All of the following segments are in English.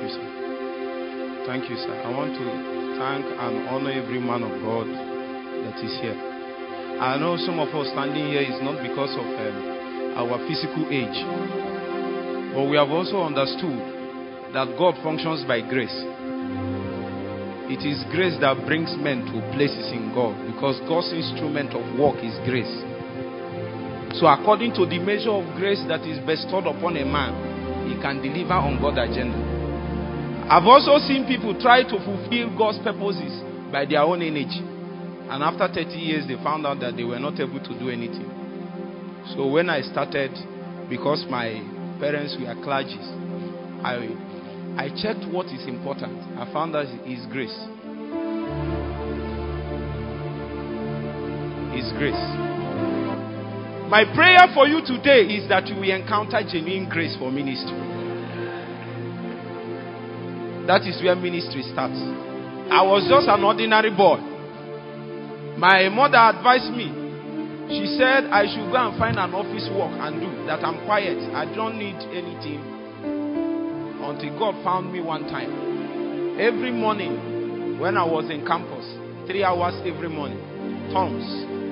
you, sir. Thank you, sir. I want to thank and honor every man of God that is here. I know some of us standing here is not because of our physical age, but we have also understood that God functions by grace. It is grace that brings men to places in God, because God's instrument of work is grace. So according to the measure of grace that is bestowed upon a man, he can deliver on God's agenda. I've also seen people try to fulfill God's purposes by their own energy. And after 30 years, they found out that they were not able to do anything. So when I started, because my parents were clergies, I checked what is important. I found that it's grace. It's grace. My prayer for you today is that you will encounter genuine grace for ministry. That is where ministry starts. I was just an ordinary boy. My mother advised me. She said I should go and find an office work and do that. I'm quiet. I don't need anything. Until God found me one time. Every morning when I was in campus, 3 hours every morning, tongues.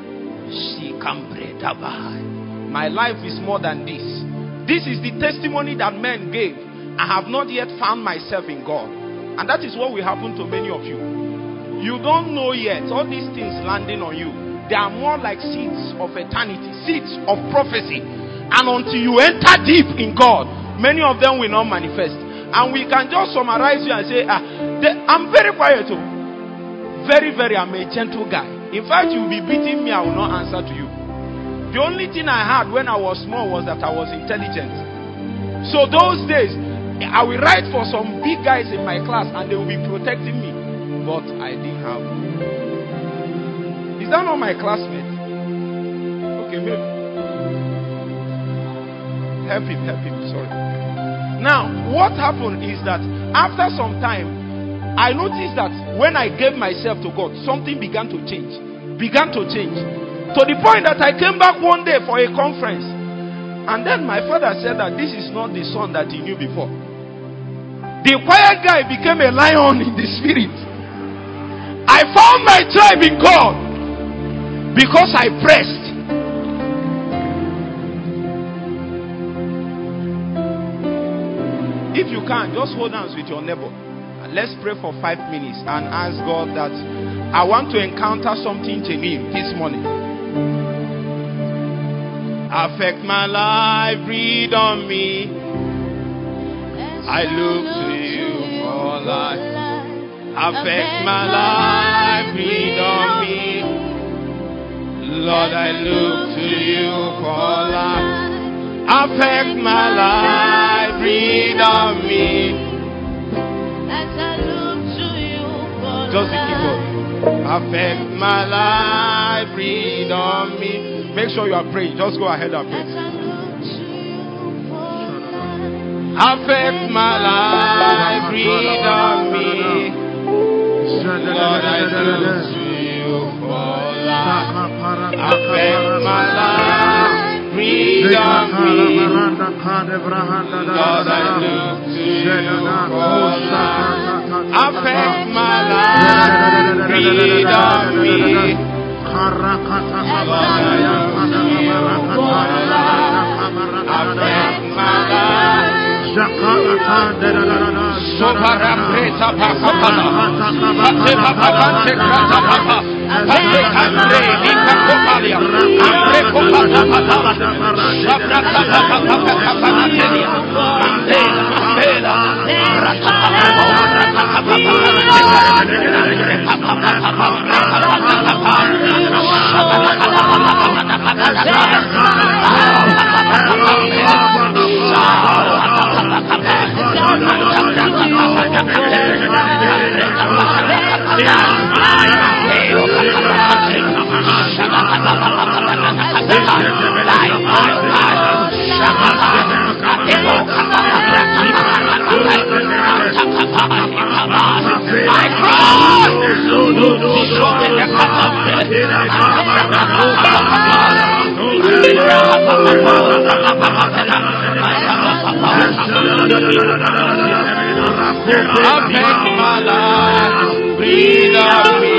My life is more than this. This is the testimony that men gave. I have not yet found myself in God. And that is what will happen to many of you. You don't know yet. All these things landing on you, they are more like seeds of eternity, seeds of prophecy. And until you enter deep in God, many of them will not manifest. And we can just summarize you and say, I'm very quiet. Very, I'm a gentle guy. In fact, you will be beating me, I will not answer to you. The only thing I had when I was small was that I was intelligent. So those days, I will write for some big guys in my class and they will be protecting me. But I didn't have. Is that not my classmate? Okay, maybe. Help him, sorry. Now, what happened is that after some time, I noticed that when I gave myself to God, something began to change. To the point that I came back one day for a conference. And then my father said that this is not the son that he knew before. The quiet guy became a lion in the spirit. I found my tribe in God because I pressed. If you can, just hold hands with your neighbor. And let's pray for 5 minutes and ask God that I want to encounter something genuine this morning. Affect my life, breathe on me. I look to you for life. Affect my life, breathe on me. Lord, I look to you for life. Affect my life, breathe on me. As I look to you for just the keyboard. Affect my life, breathe on me. Make sure you are praying. Just go ahead and pray. Affect my life, breathe on me. Lord, I look to you for life. Affect my life, breathe on me. Lord, I look to you for life. Affect my life, breathe on me. Lord, I look to you for life. Affect my life. Sopara preta pakapana, pate papante krata papa, pate andre lika kopalia, andre kopata papa, sabrata papa papa papa telia, ambela, rata papa rata papa Affect my life. Breathe on me.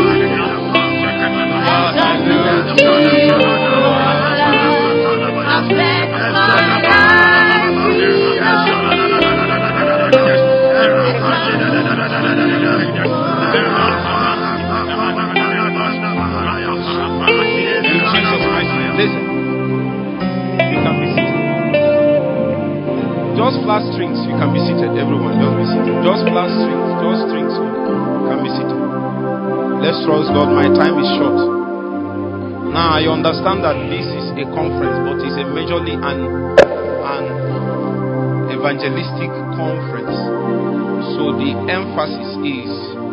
Just flat strings, you can be seated. Everyone, just be seated. Just flat strings, just strings, you can be seated. Let's trust God. My time is short. Now I understand that this is a conference, but it's a majorly an evangelistic conference. So the emphasis is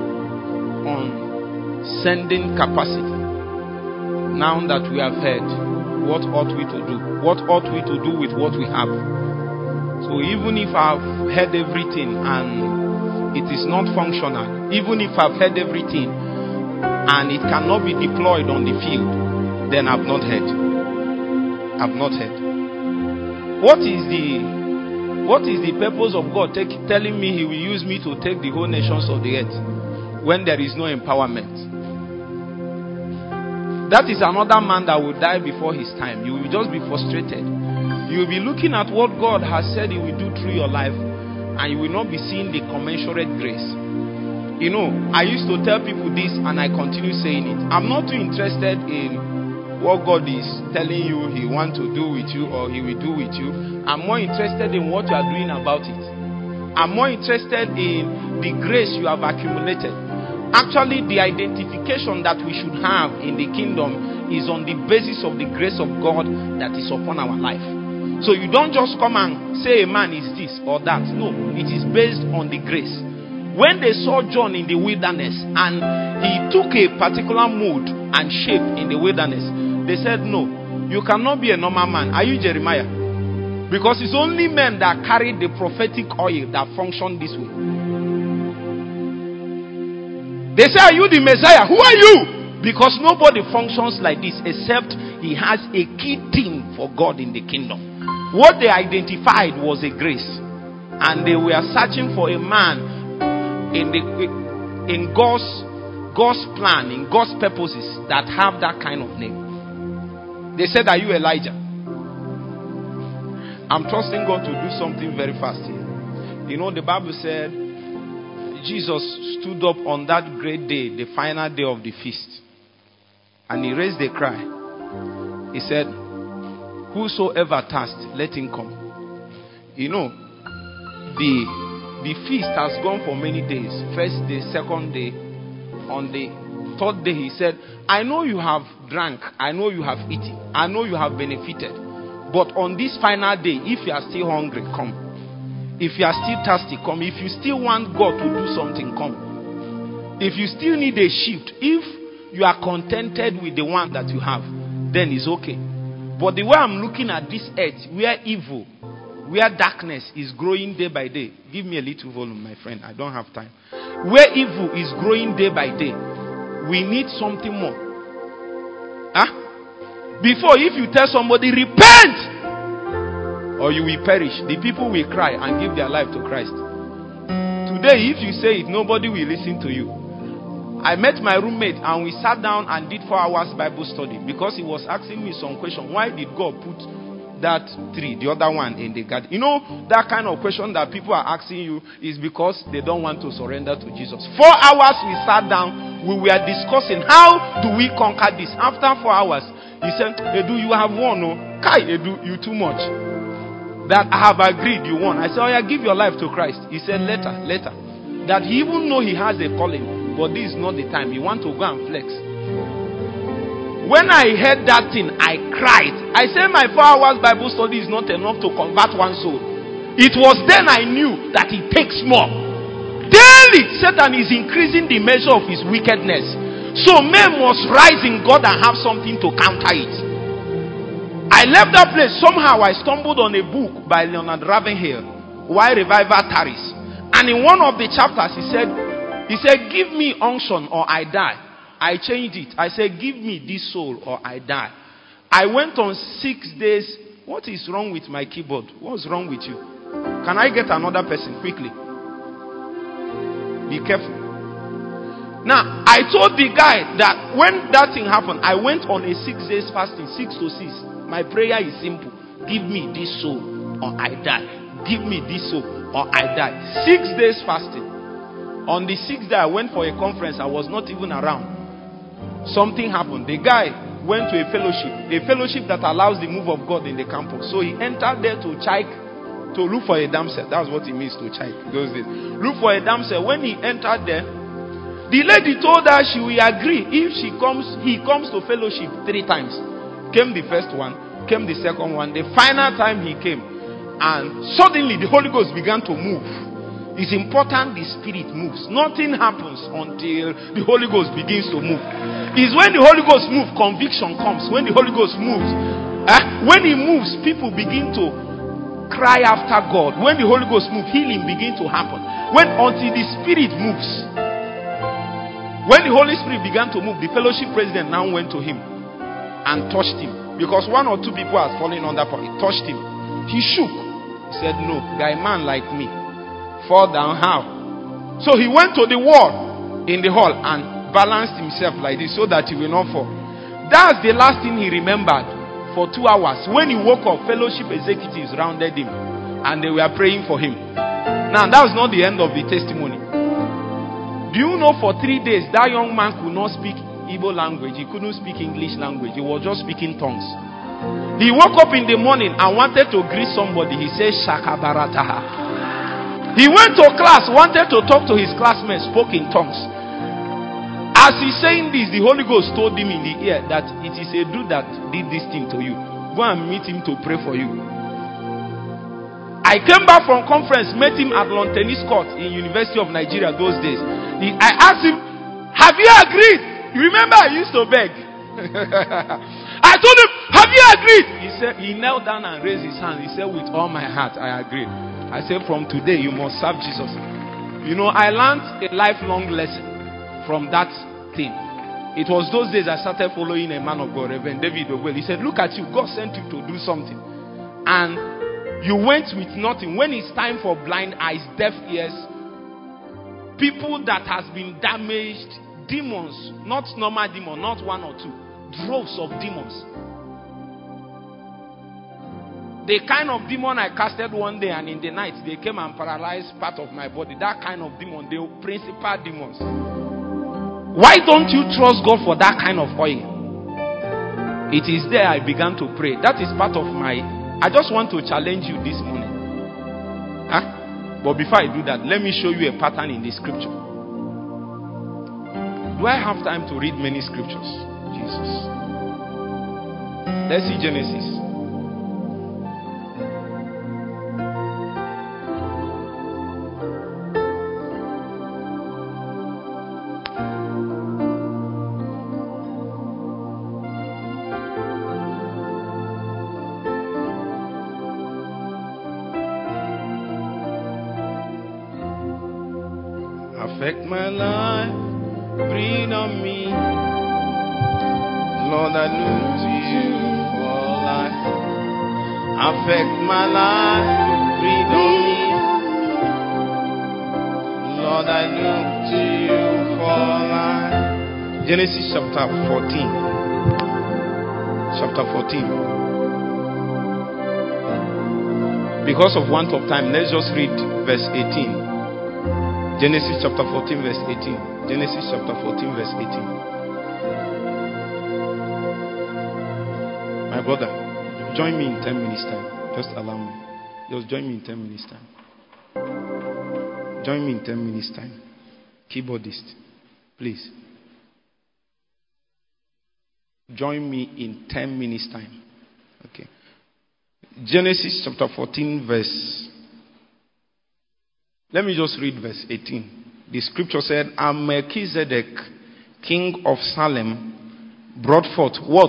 on sending capacity. Now that we have heard, what ought we to do? What ought we to do with what we have? So even if I've heard everything and it is not functional, even if I've heard everything and it cannot be deployed on the field, then I've not heard. I've not heard. What is the purpose of God telling me He will use me to take the whole nations of the earth when there is no empowerment? That is another man that will die before his time. You will just be frustrated. You will be looking at what God has said He will do through your life, and you will not be seeing the commensurate grace. You know, I used to tell people this, and I continue saying it. I'm not too interested in what God is telling you He wants to do with you or He will do with you. I'm more interested in what you are doing about it. I'm more interested in the grace you have accumulated. Actually, the identification that we should have in the kingdom is on the basis of the grace of God that is upon our life. So you don't just come and say a man is this or that. No, it is based on the grace. When they saw John in the wilderness and he took a particular mood and shape in the wilderness, they said, no, you cannot be a normal man. Are you Jeremiah? Because it's only men that carry the prophetic oil that function this way. They say, are you the Messiah? Who are you? Because nobody functions like this except he has a key thing for God in the kingdom. What they identified was a grace. And they were searching for a man in God's plan, in God's purposes that have that kind of name. They said, are you Elijah? I'm trusting God to do something very fast here. You know, the Bible said, Jesus stood up on that great day, the final day of the feast, and He raised a cry. He said, whosoever thirsts, let him come. You know, the feast has gone for many days. First day, second day. On the third day, He said, I know you have drank, I know you have eaten, I know you have benefited, but on this final day, if you are still hungry, come. If you are still thirsty, come. If you still want God to do something, come. If you still need a shift, if you are contented with the one that you have, then it's okay. But the way I'm looking at this earth, where evil, where darkness is growing day by day. Give me a little volume, my friend. I don't have time. Where evil is growing day by day, we need something more. Before, if you tell somebody, repent, or you will perish, the people will cry and give their life to Christ. Today, if you say it, nobody will listen to you. I met my roommate and we sat down and did 4 hours Bible study because he was asking me some question. Why did God put that tree, the other one, in the garden? You know, that kind of question that people are asking you is because they don't want to surrender to Jesus. 4 hours we sat down, we were discussing how do we conquer this. After 4 hours, he said, Edu, you have won. No? Kai, Edu, you too much. That I have agreed you won. I said, oh yeah, give your life to Christ. He said, later. That he even know he has a calling, but this is not the time. He want to go and flex. When I heard that thing, I cried. I said, my 4 hours Bible study is not enough to convert one soul. It was then I knew that it takes more. Daily, Satan is increasing the measure of his wickedness. So men must rise in God and have something to counter it. I left that place. Somehow I stumbled on a book by Leonard Ravenhill, Why Revival Tarries. And in one of the chapters he said, give me unction or I die. I changed it. I said, give me this soul or I die. I went on 6 days. What is wrong with my keyboard? What's wrong with you? Can I get another person quickly? Be careful. Now, I told the guy that when that thing happened, I went on a 6 days fasting, 6 to 6. My prayer is simple. Give me this soul or I die. Give me this soul or I die. 6 days fasting. On the 6th day, I went for a conference. I was not even around. Something happened. The guy went to a fellowship that allows the move of God in the campus. So he entered there to check, to look for a damsel. That's what it means to check those days. Look for a damsel. When he entered there, the lady told her she will agree if he comes to fellowship 3 times. Came the first one, came the second one. The final time he came, and suddenly the Holy Ghost began to move. It's important the Spirit moves. Nothing happens until the Holy Ghost begins to move. It's when the Holy Ghost moves, conviction comes. When the Holy Ghost moves, when he moves, people begin to cry after God. When the Holy Ghost moves, healing begins to happen. Until the Spirit moves. When the Holy Spirit began to move, the fellowship president now went to him and touched him. Because 1 or 2 people had fallen under power. He touched him. He shook. He said, no, guy, man like me. Fall down how? So he went to the wall in the hall and balanced himself like this so that he will not fall. That's the last thing he remembered for 2 hours. When he woke up, fellowship executives rounded him and they were praying for him. Now, that was not the end of the testimony. Do you know for 3 days that young man could not speak Igbo language? He couldn't speak English language. He was just speaking tongues. He woke up in the morning and wanted to greet somebody. He said, Shakabarataha. He went to class, wanted to talk to his classmates, spoke in tongues. As he's saying this, the Holy Ghost told him in the ear that it is a dude that did this thing to you. Go and meet him to pray for you. I came back from conference, met him at Lawn Tennis Court in University of Nigeria those days. I asked him, have you agreed? You remember I used to beg. I told him, have you agreed? He said, he knelt down and raised his hand. He said, with all my heart, I agreed. I said, from today, you must serve Jesus. You know, I learned a lifelong lesson from that thing. It was those days I started following a man of God, Reverend David Ogwell. He said, look at you. God sent you to do something. And you went with nothing. When it's time for blind eyes, deaf ears, people that has been damaged, demons, not normal demons, not 1 or 2, droves of demons. The kind of demon I casted one day and in the night, they came and paralyzed part of my body. That kind of demon, the principal demons. Why don't you trust God for that kind of oil? It is there I began to pray. That is part of my... I just want to challenge you this morning. But before I do that, let me show you a pattern in the scripture. Do I have time to read many scriptures? Jesus. Let's see Genesis. Affect my life, breathe on me. Lord, I look to you for life. Affect my life, breathe on me. Lord, I look to you for life. Genesis chapter 14. Chapter 14. Because of want of time, let's just read verse 18. Genesis chapter 14 verse 18. Genesis chapter 14 verse 18. My brother, join me in 10 minutes time. Just allow me. Just join me in 10 minutes time. Join me in 10 minutes time. Keyboardist, please. Join me in 10 minutes time. Okay. Genesis chapter 14 verse... Let me just read verse 18. The scripture said, and Melchizedek, king of Salem, brought forth what?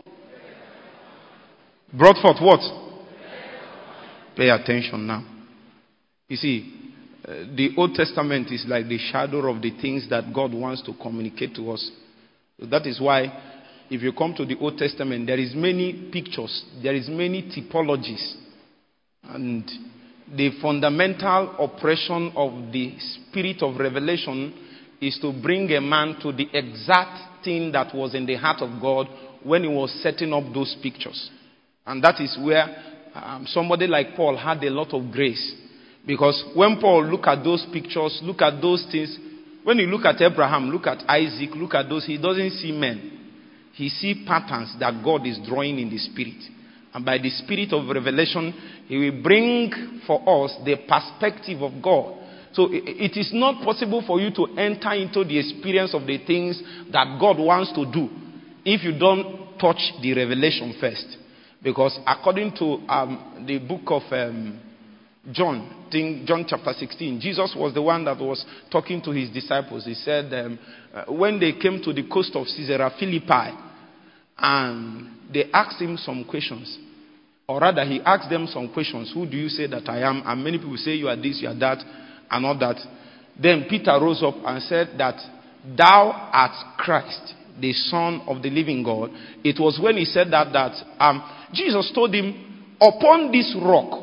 Brought forth what? Pay attention now. You see, the Old Testament is like the shadow of the things that God wants to communicate to us. So that is why, if you come to the Old Testament, there is many pictures, there is many typologies. And the fundamental operation of the spirit of revelation is to bring a man to the exact thing that was in the heart of God when he was setting up those pictures. And that is where somebody like Paul had a lot of grace. Because when Paul look at those pictures, look at those things, when you look at Abraham, look at Isaac, look at those, he doesn't see men. He sees patterns that God is drawing in the spirit. And by the spirit of revelation, he will bring for us the perspective of God. So it is not possible for you to enter into the experience of the things that God wants to do if you don't touch the revelation first. Because according to the book of John chapter 16, Jesus was the one that was talking to his disciples. He said, when they came to the coast of Caesarea Philippi, and they asked him some questions. Or rather, he asked them some questions. Who do you say that I am? And many people say you are this, you are that, and all that. Then Peter rose up and said that thou art Christ, the Son of the living God. It was when he said that Jesus told him, upon this rock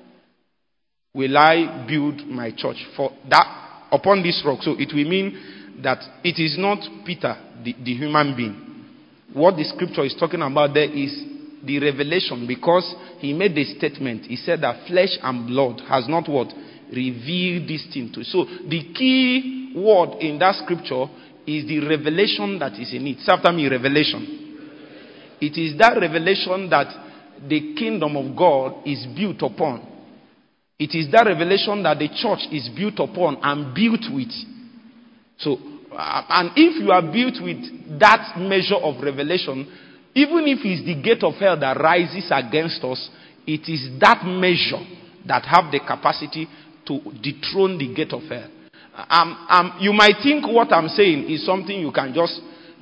will I build my church. For that, upon this rock. So it will mean that it is not Peter, the human being. What the scripture is talking about there is the revelation, because he made the statement. He said that flesh and blood has not what? Revealed this thing to. So the key word in that scripture is the revelation that is in it. Say after me, revelation. It is that revelation that the kingdom of God is built upon. It is that revelation that the church is built upon and built with. So, and if you are built with that measure of revelation, even if it's the gate of hell that rises against us, it is that measure that have the capacity to dethrone the gate of hell. You might think what I'm saying is something you can just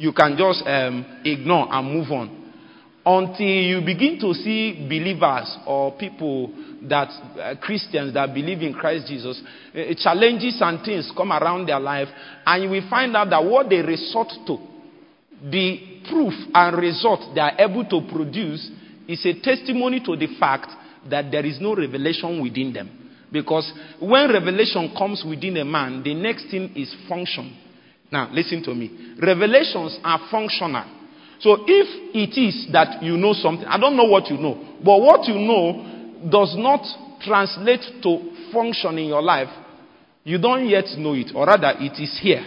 ignore and move on. Until you begin to see believers or people that Christians that believe in Christ Jesus, challenges and things come around their life, and you will find out that what they resort to, the proof and result they are able to produce, is a testimony to the fact that there is no revelation within them. Because when revelation comes within a man, the next thing is function. Now listen to me. Revelations are functional. So if it is that you know something, I don't know what you know, but what you know does not translate to function in your life, you don't yet know it, or rather it is here.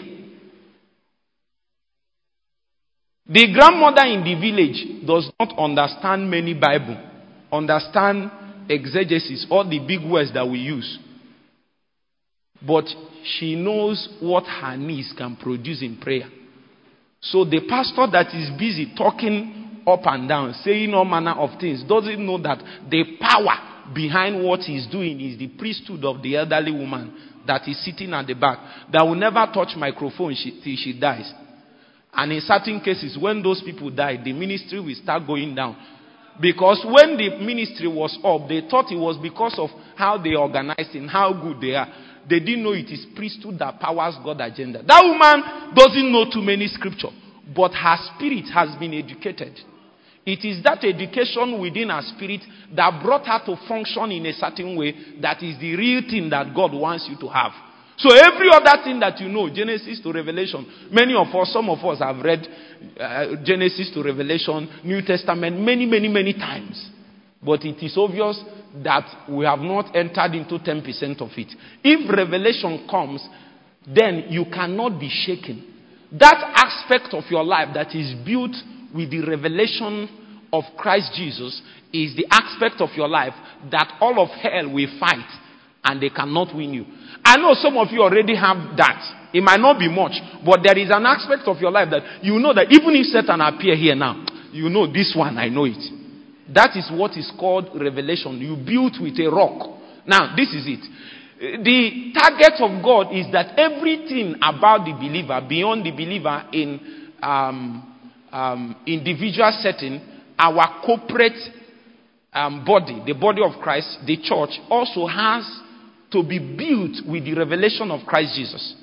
The grandmother in the village does not understand many Bible, understand exegesis, all the big words that we use. But she knows what her niece can produce in prayer. So the pastor that is busy talking up and down, saying all manner of things, doesn't know that the power behind what he's doing is the priesthood of the elderly woman that is sitting at the back, that will never touch microphone till she dies. And in certain cases, when those people die, the ministry will start going down. Because when the ministry was up, they thought it was because of how they organized and how good they are. They didn't know it is priesthood that powers God's agenda. That woman doesn't know too many scripture, but her spirit has been educated. It is that education within her spirit that brought her to function in a certain way that is the real thing that God wants you to have. So every other thing that you know, Genesis to Revelation, some of us have read Genesis to Revelation, New Testament many times. But it is obvious that we have not entered into 10% of it. If revelation comes, then you cannot be shaken. That aspect of your life that is built with the revelation of Christ Jesus is the aspect of your life that all of hell will fight and they cannot win you. I know some of you already have that. It might not be much, but there is an aspect of your life that you know that even if Satan appear here now, you know this one, I know it. That is what is called revelation. You built with a rock. Now, this is it. The target of God is that everything about the believer, beyond the believer in individual setting, our corporate body, the body of Christ, the church, also has to be built with the revelation of Christ Jesus.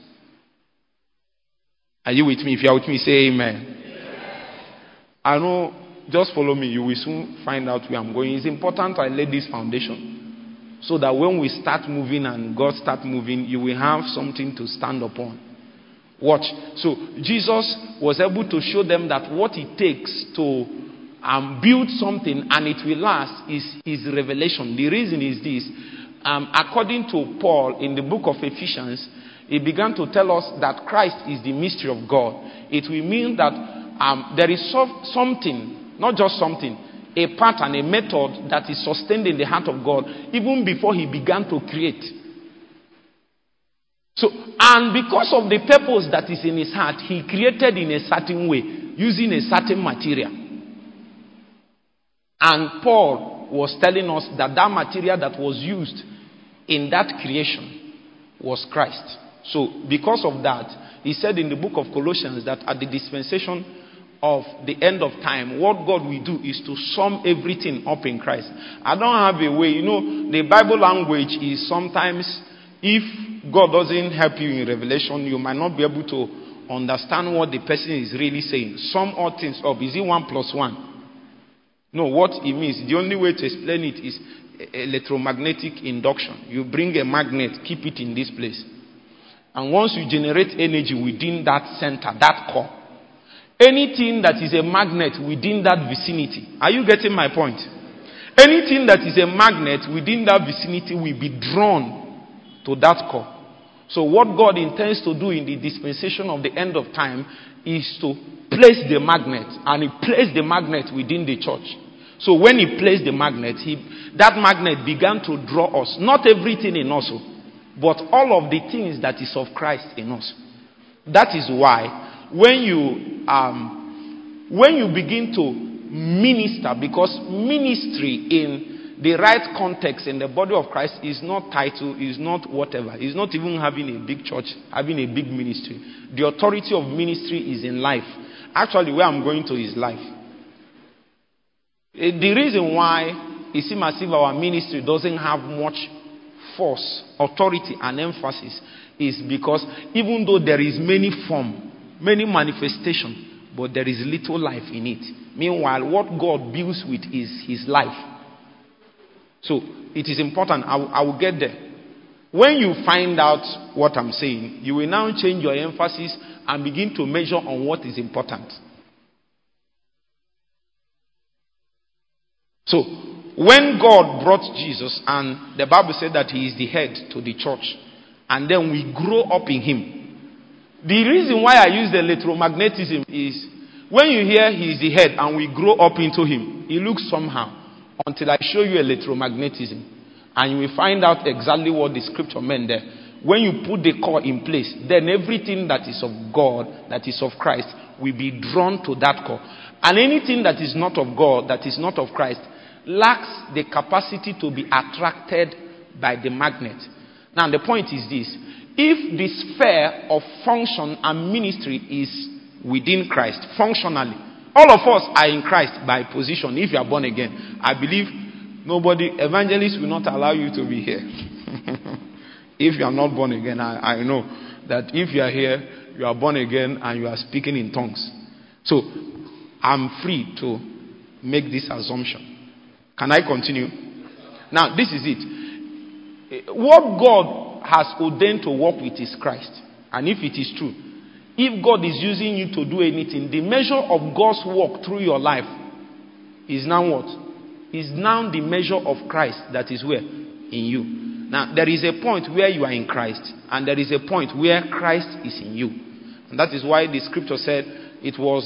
Are you with me? If you are with me, say amen. I know, just follow me. You will soon find out where I'm going. It's important I lay this foundation So that when we start moving and God start moving, you will have something to stand upon. Watch. So Jesus was able to show them that what it takes to build something and it will last is his revelation. The reason is this. According to Paul in the book of Ephesians, he began to tell us that Christ is the mystery of God. It will mean that there is something, not just something, a pattern, a method that is sustained in the heart of God even before he began to create. So, and because of the purpose that is in his heart, he created in a certain way, using a certain material. And Paul was telling us that that material that was used in that creation was Christ. So, because of that, he said in the book of Colossians that at the dispensation of the end of time, what God will do is to sum everything up in Christ. I don't have a way. The Bible language is sometimes, if God doesn't help you in revelation, you might not be able to understand what the person is really saying. Sum all things up. Is it 1 + 1? No, what it means, the only way to explain it is electromagnetic induction. You bring a magnet, keep it in this place. And once you generate energy within that center, that core, anything that is a magnet within that vicinity, are you getting my point? Anything that is a magnet within that vicinity will be drawn to that core. So what God intends to do in the dispensation of the end of time is to place the magnet, and he placed the magnet within the church. So when he placed the magnet, that magnet began to draw us, not everything in us, but all of the things that is of Christ in us. That is why when you begin to minister, because ministry in the right context in the body of Christ is not title, is not whatever, is not even having a big church, having a big ministry. The authority of ministry is in life. Actually, where I'm going to is life. The reason why it seems as if our ministry doesn't have much force, authority, and emphasis is because even though there is many form, many manifestation, but there is little life in it. Meanwhile, what God builds with is his life. So it is important. I will get there. When you find out what I'm saying, you will now change your emphasis and begin to measure on what is important. So, when God brought Jesus, and the Bible said that he is the head to the church, and then we grow up in him. The reason why I use the electromagnetism is, when you hear he is the head and we grow up into him, it looks somehow, until I show you electromagnetism. And you will find out exactly what the scripture meant there. When you put the core in place, then everything that is of God, that is of Christ, will be drawn to that core. And anything that is not of God, that is not of Christ, lacks the capacity to be attracted by the magnet. Now the point is this. If the sphere of function and ministry is within Christ, functionally, all of us are in Christ by position. If you are born again, I believe evangelists will not allow you to be here. If you are not born again, I know that if you are here, you are born again and you are speaking in tongues. So, I'm free to make this assumption. Can I continue? Now, this is it. What God has ordained to work with is Christ. And if it is true, if God is using you to do anything, the measure of God's work through your life is now what? Is now the measure of Christ that is where? In you. Now, there is a point where you are in Christ, and there is a point where Christ is in you. And that is why the scripture said it was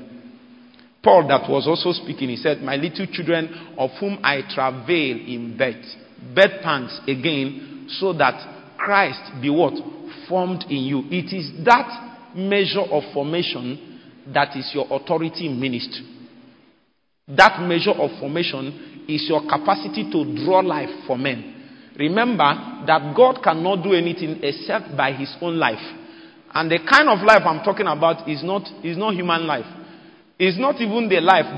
Paul that was also speaking. He said, "My little children, of whom I travail in birth pangs again, so that Christ be what? Formed in you." It is that measure of formation that is your authority in ministry. That measure of formation is your capacity to draw life for men. Remember that God cannot do anything except by his own life. And the kind of life I'm talking about is not human life. It's not even the life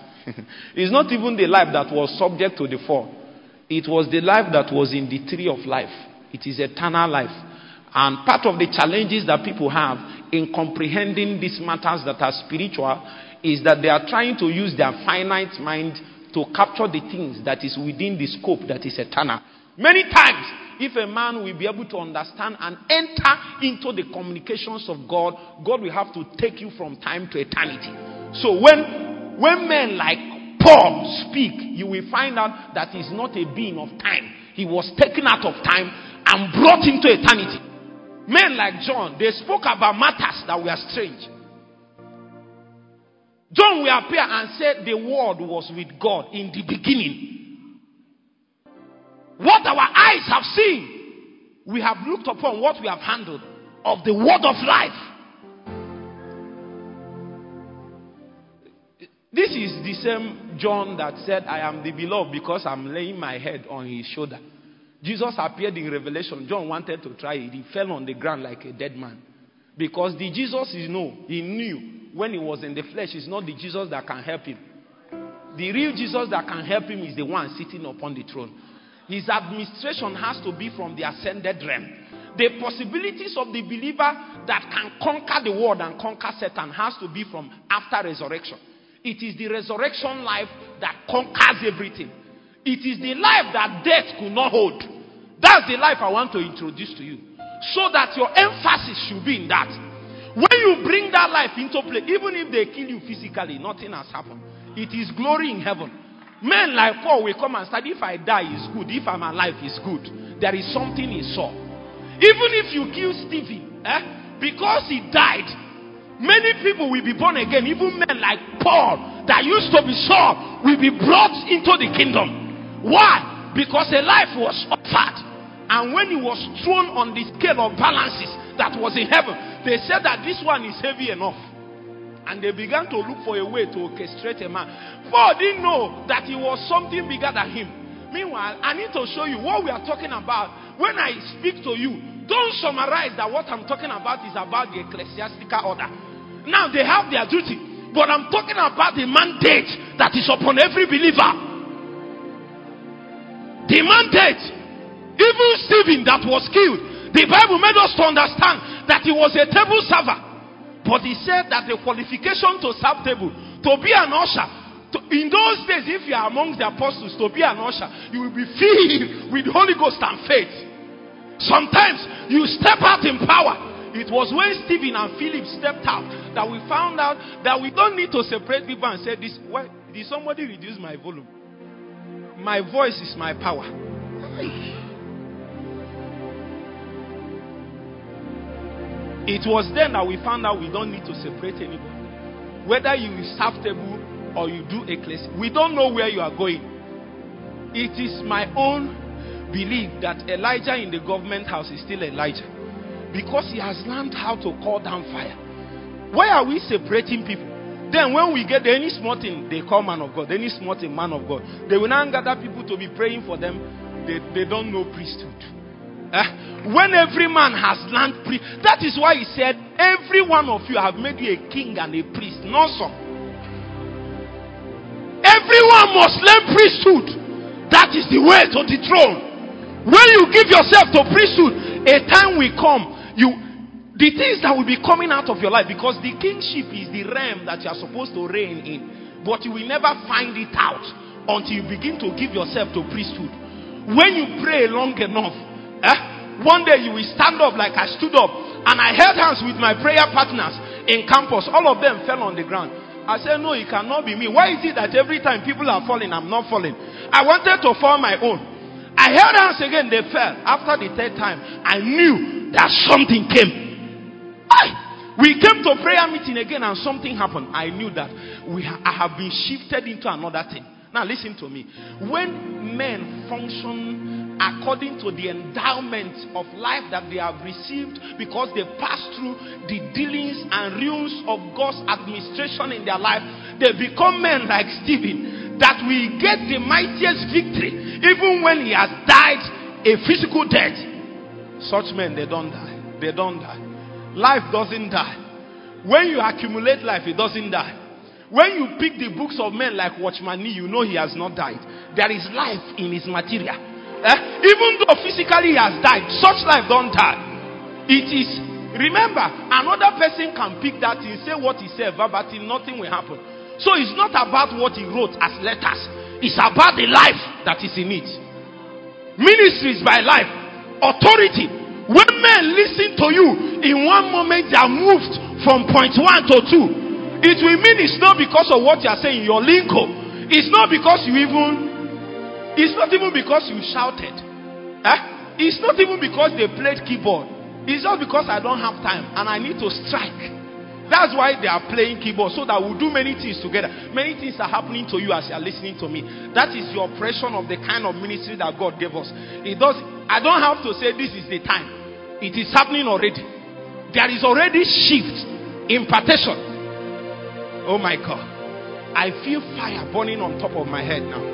that was subject to the fall. It was the life that was in the tree of life. It is eternal life. And part of the challenges that people have in comprehending these matters that are spiritual is that they are trying to use their finite mind to capture the things that is within the scope that is eternal. Many times, if a man will be able to understand and enter into the communications of God, God will have to take you from time to eternity. So when men like Paul speak, you will find out that he's not a being of time. He was taken out of time and brought into eternity. Men like John, they spoke about matters that were strange. John will appear and say the word was with God in the beginning. What our eyes have seen, we have looked upon, what we have handled of the word of life. This is the same John that said, I am the beloved because I'm laying my head on his shoulder. Jesus appeared in Revelation. John wanted to try it. He fell on the ground like a dead man. Because the Jesus he knew when he was in the flesh is not the Jesus that can help him. The real Jesus that can help him is the one sitting upon the throne. His administration has to be from the ascended realm. The possibilities of the believer that can conquer the world and conquer Satan has to be from after resurrection. It is the resurrection life that conquers everything. It is the life that death could not hold. That's the life I want to introduce to you. So that your emphasis should be in that. When you bring that life into play, even if they kill you physically, nothing has happened. It is glory in heaven. Men like Paul will come and say, if I die, it's good. If I'm alive, it's good. There is something he saw. Even if you kill Stephen, because he died, many people will be born again. Even men like Paul that used to be Saul will be brought into the kingdom. Why? Because a life was offered. And when he was thrown on the scale of balances that was in heaven, they said that this one is heavy enough. And they began to look for a way to orchestrate a man. Paul didn't know that he was something bigger than him. Meanwhile, I need to show you what we are talking about. When I speak to you, don't summarize that what I'm talking about is about the ecclesiastical order. Now, they have their duty. But I'm talking about the mandate that is upon every believer. The mandate. Even Stephen that was killed, the Bible made us to understand that he was a table server. But he said that the qualification to serve table, to be an usher, in those days, if you are amongst the apostles, to be an usher, you will be filled with the Holy Ghost and faith. Sometimes you step out in power. It was when Stephen and Philip stepped out that we found out that we don't need to separate people and say this. Why did somebody reduce my volume? My voice is my power. It was then that we found out we don't need to separate anybody. Whether you serve table or you do ecclesia, we don't know where you are going. It is my own belief that Elijah in the government house is still Elijah. Because he has learned how to call down fire. Why are we separating people? Then when we get any small thing, they call man of God. Any small thing, man of God. They will now gather people to be praying for them. They don't know priesthood. When every man has learned priesthood, that is why he said, every one of you have made you a king and a priest. Not some. Everyone must learn priesthood. That is the way to the throne. When you give yourself to priesthood, a time will come. The things that will be coming out of your life, because the kingship is the realm that you are supposed to reign in, but you will never find it out until you begin to give yourself to priesthood. When you pray long enough, one day you will stand up like I stood up, and I held hands with my prayer partners in campus. All of them fell on the ground. I said, no, it cannot be me. Why is it that every time people are falling, I'm not falling? I wanted to fall my own. I held hands again, they fell. After the third time, I knew that something came. We came to prayer meeting again and something happened. I knew that I have been shifted into another thing. Now listen to me. When men function according to the endowment of life that they have received, because they pass through the dealings and rules of God's administration in their life, they become men like Stephen, that will get the mightiest victory even when he has died a physical death. Such men, they don't die. They don't die. Life doesn't die. When you accumulate life, it doesn't die. When you pick the books of men like Watchman Nee, you know he has not died. There is life in his material. Even though physically he has died, such life don't die. It is, remember, another person can pick that and say what he said verbatim, nothing will happen. So it's not about what he wrote as letters. It's about the life that is in it. Ministries by life. Authority. When men listen to you, in one moment they are moved from point 1 to 2. It will mean it's not because of what you are saying, your lingo. It's not because you shouted. It's not even because they played keyboard. It's just because I don't have time and I need to strike. That's why they are playing keyboard, so that we'll do many things together. Many things are happening to you as you are listening to me. That is your impression of the kind of ministry that God gave us. I don't have to say this is the time. It is happening already. There is already shift, impartation. Oh my God. I feel fire burning on top of my head now.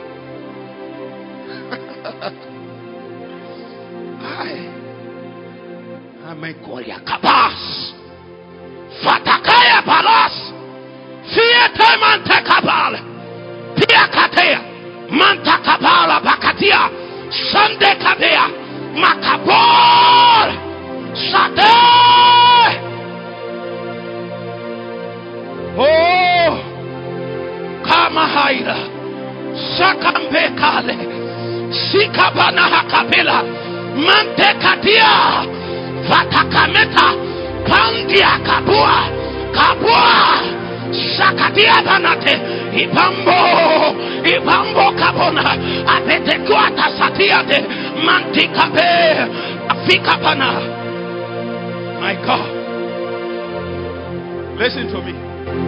I may call ya kabas. Fatakaya palas. Fiete mantakabal. Piakatea. Mantakabala bakatia. Sande kabea. Makabol. Sate. Oh. Kamahaira. Sakambekale. Sikabana hakapela. Mantekatia. Fatakameta. Pandia kabua. Kabua. Shakatia banate. Ibambo kabona. Abetekwata satiate. Mantikabe. Afikapana. My God. Listen to me.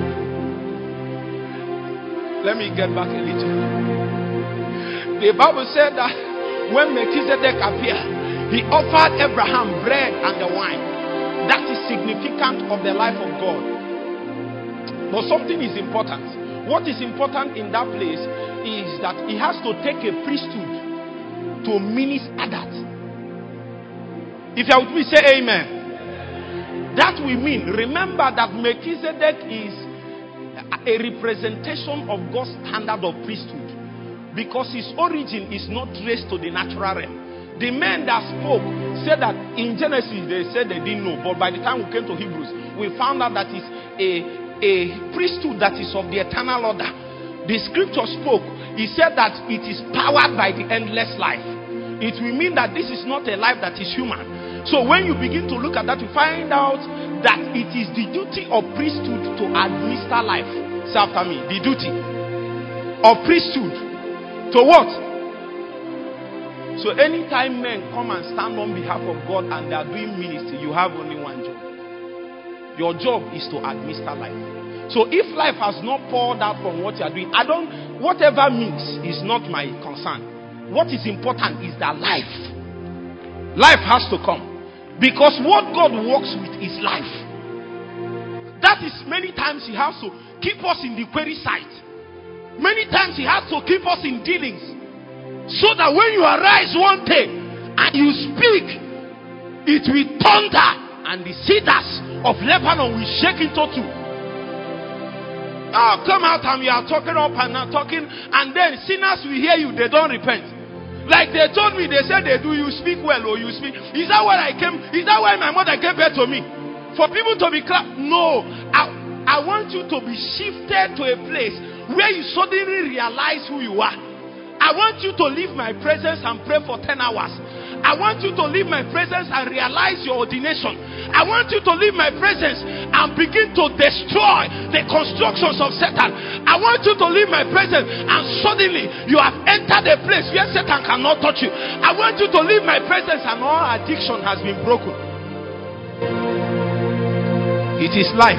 Let me get back a little. The Bible said that when Melchizedek appeared, he offered Abraham bread and the wine. That is significant of the life of God. But something is important. What is important in that place is that he has to take a priesthood to minister that. If you are with me, say amen. That will mean, remember that Melchizedek is a representation of God's standard of priesthood, because his origin is not traced to the natural realm. The men that spoke said that in Genesis they said they didn't know, but by the time we came to Hebrews, we found out that it's a priesthood that is of the eternal order. The scripture spoke. He said that it is powered by the endless life. It will mean that this is not a life that is human. So when you begin to look at that, you find out that it is the duty of priesthood to administer life. Say after me. The duty of priesthood to what? So anytime men come and stand on behalf of God and they are doing ministry, you have only one job. Your job is to administer life. So if life has not poured out from what you are doing, whatever means is not my concern. What is important is that life has to come. Because what God works with is life. That is many times he has to keep us in the query site. Many times he has to keep us in dealings. So that when you arise one day and you speak, it will thunder and the cedars of Lebanon will shake into two. Oh, come out and you are talking up and not talking, and then sinners will hear you, they don't repent. Like they told me, they said they do, you speak well or you speak. Is that why I came? Is that why my mother gave birth to me? For people to be clapped? No. I want you to be shifted to a place where you suddenly realize who you are. I want you to leave my presence and pray for 10 hours. I want you to leave my presence and realize your ordination. I want you to leave my presence and begin to destroy the constructions of Satan. I want you to leave my presence and suddenly you have entered a place where Satan cannot touch you. I want you to leave my presence and all addiction has been broken. It is life.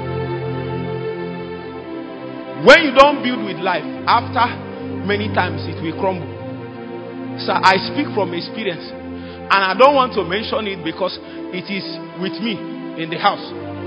When you don't build with life, after many times it will crumble. So I speak from experience, and I don't want to mention it because it is with me in the house.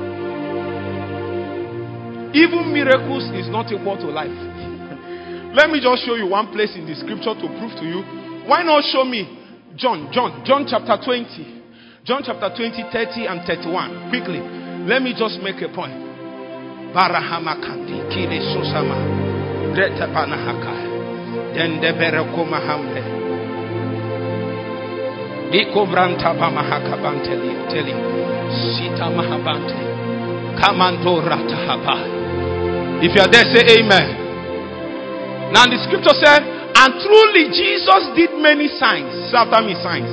Even miracles is not equal to life. Let me just show you one place in the scripture to prove to you. Why not show me John chapter 20. John chapter 20, 30 and 31. Quickly, let me just make a point. Barahamakandi kide susama reta panahaka dende berekoma hamle diko branta pamahaka banteli teli sita mahabante kamando ratahaba. If you are there, say amen. Now the scripture said, And truly, Jesus did many signs. After me, signs.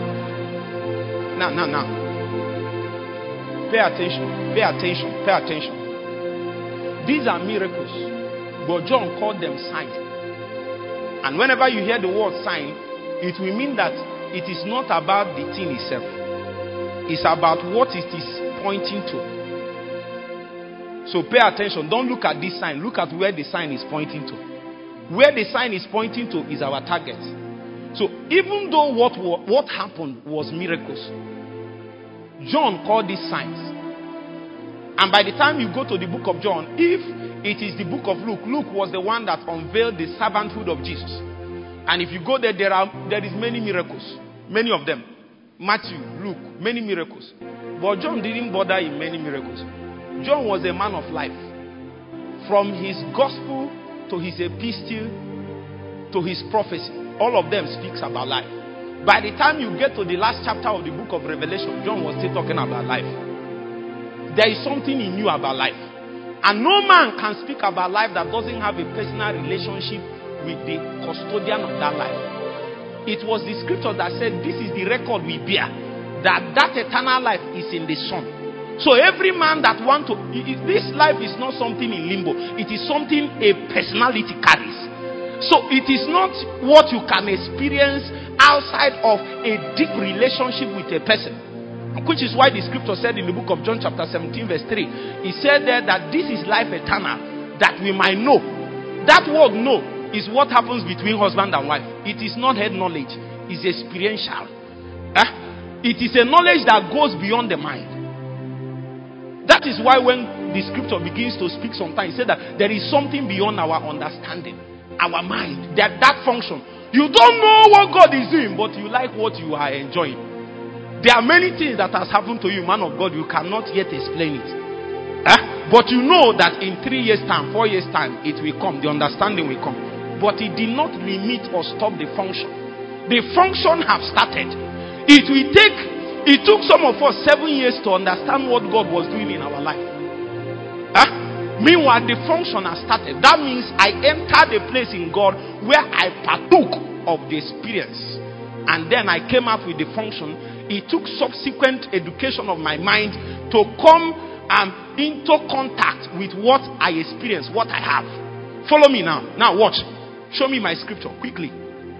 Now. Pay attention. These are miracles. But John called them signs. And whenever you hear the word sign, it will mean that it is not about the thing itself. It's about what it is pointing to. So pay attention. Don't look at this sign. Look at where the sign is pointing to. Where the sign is pointing to is our target. So even though what happened was miracles, John called these signs. And by the time you go to the book of John, if it is the book of Luke, Luke was the one that unveiled the servanthood of Jesus. And if you go there, there is many miracles. Many of them. Matthew, Luke, many miracles. But John didn't bother in many miracles. John was a man of life. From his gospel to his epistle to his prophecy, all of them speaks about life. By the time you get to the last chapter of the book of Revelation, John was still talking about life. There is something he knew about life. And no man can speak about life that doesn't have a personal relationship with the custodian of that life. It was the scripture that said, this is the record we bear, that eternal life is in the Son. So every man that this life is not something in limbo. It is something a personality carries. So it is not what you can experience outside of a deep relationship with a person. Which is why the scripture said in the book of John chapter 17 verse 3. It said there that this is life eternal, that we might know. That word know is what happens between husband and wife. It is not head knowledge. It's experiential. It is a knowledge that goes beyond the mind. That is why when the scripture begins to speak sometimes, it said that there is something beyond our understanding. Our mind. That function. You don't know what God is doing, but you like what you are enjoying. There are many things that has happened to you, man of God. You cannot yet explain it. But you know that in 3 years' time, 4 years' time, it will come. The understanding will come. But it did not limit or stop the function. The function have started. It took some of us 7 years to understand what God was doing in our life. Meanwhile, the function has started. That means I entered a place in God where I partook of the experience. And then I came up with the function. It took subsequent education of my mind to come into contact with what I experience, what I have. Follow me now. Now watch. Show me my scripture quickly.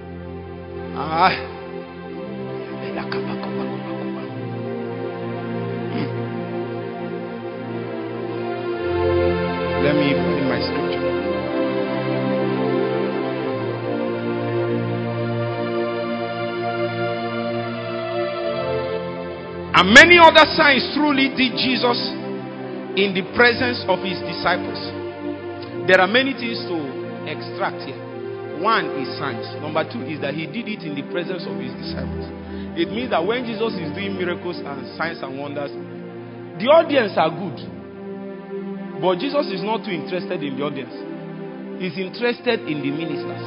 Let me find my scripture. And many other signs truly did Jesus in the presence of his disciples. There are many things to extract here. One is signs. Number two is that he did it in the presence of his disciples. It means that when Jesus is doing miracles and signs and wonders, the audience are good. But Jesus is not too interested in the audience. He's interested in the ministers.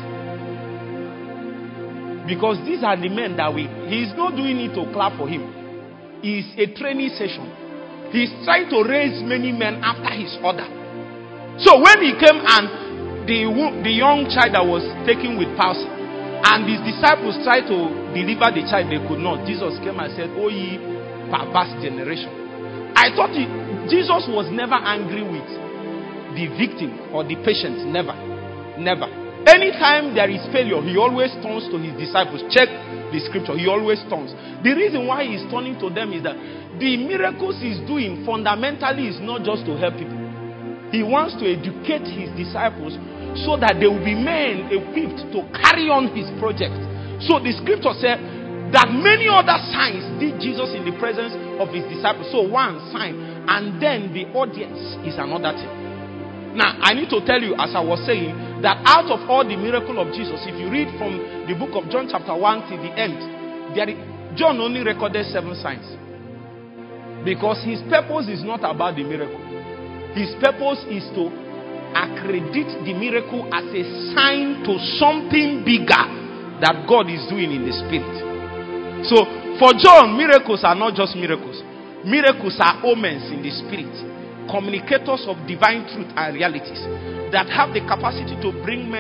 Because these are the men that he's not doing it to clap for him. It's a training session. He's trying to raise many men after his order. So when he came and the young child that was taken with palsy, and his disciples tried to deliver the child, they could not. Jesus came and said, "Oh ye perverse generation." I thought Jesus was never angry with the victim or the patient. Never. Anytime there is failure, he always turns to his disciples. Check the scripture. He always turns. The reason why he's turning to them is that the miracles he's doing fundamentally is not just to help people. He wants to educate his disciples so that they will be men equipped to carry on his project. So the scripture said that many other signs did Jesus in the presence of his disciples. So one sign, and then the audience is another thing. Now, I need to tell you, as I was saying, that out of all the miracle of Jesus, if you read from the book of John chapter 1 to the end, John only recorded 7 signs. Because his purpose is not about the miracle. His purpose is to accredit the miracle as a sign to something bigger that God is doing in the spirit. So, for John, miracles are not just miracles. Miracles are omens in the spirit. Communicators of divine truth and realities that have the capacity to bring men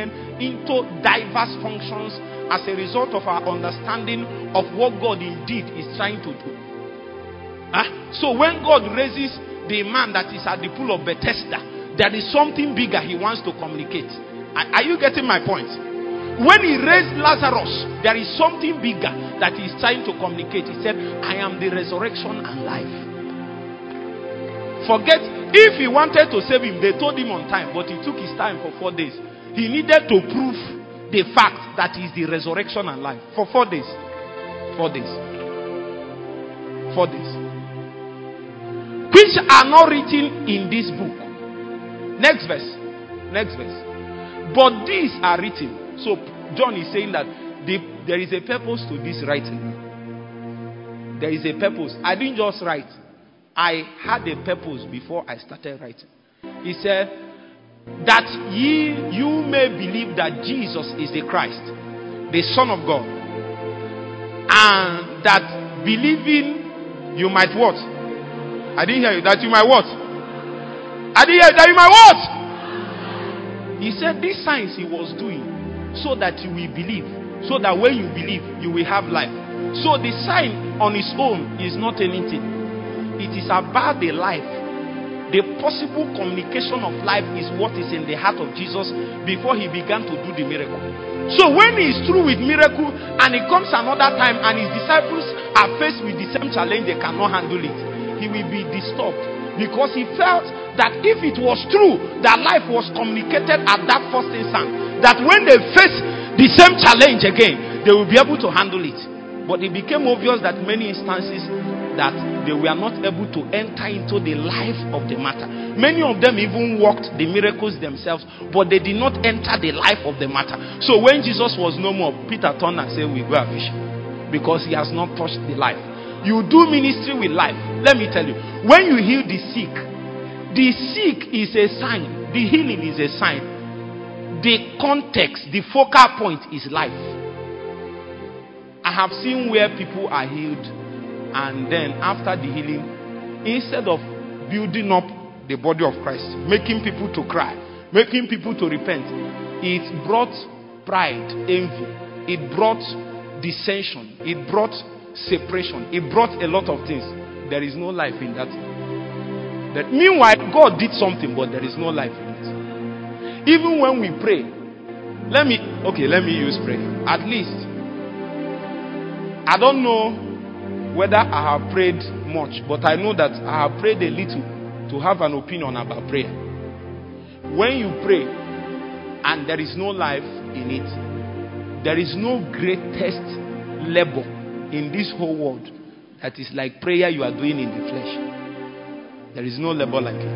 into diverse functions as a result of our understanding of what God indeed is trying to do. So when God raises the man that is at the pool of Bethesda, there is something bigger he wants to communicate. Are you getting my point? When he raised Lazarus, there is something bigger that he is trying to communicate. He said, I am the resurrection and life. Forget, if he wanted to save him, they told him on time, but he took his time for 4 days. He needed to prove the fact that he is the resurrection and life. For 4 days. 4 days. 4 days. Which are not written in this book. Next verse. Next verse. But these are written. So John is saying that there is a purpose to this writing. There is a purpose. I didn't just write. I had a purpose before I started writing. He said that you may believe that Jesus is the Christ, the Son of God, and that believing you might what? I didn't hear you. That you might what? I didn't hear you. That you might what? He said these signs he was doing so that you will believe. So that when you believe, you will have life. So the sign on its own is not anything. It is about the life. The possible communication of life is what is in the heart of Jesus before he began to do the miracle. So when he is through with miracle and it comes another time and his disciples are faced with the same challenge, they cannot handle it, he will be disturbed. Because he felt that if it was true that life was communicated at that first instant, that when they face the same challenge again, they will be able to handle it. But it became obvious that many instances that they were not able to enter into the life of the matter. Many of them even worked the miracles themselves, but they did not enter the life of the matter. So when Jesus was no more, Peter turned and said, we go a fish, because he has not touched the life. You do ministry with life. Let me tell you, when you heal the sick is a sign. The healing is a sign. The context, the focal point is life. I have seen where people are healed, and then after the healing, instead of building up the body of Christ, making people to cry, making people to repent, it brought pride, envy, it brought dissension, it brought separation, it brought a lot of things. There is no life in that. Meanwhile, God did something, but there is no life in it. Even when we pray, let me use prayer. At least, I don't know whether I have prayed much, but I know that I have prayed a little to have an opinion about prayer. When you pray and there is no life in it, there is no greatest labor in this whole world that is like prayer you are doing in the flesh. There is no labor like it.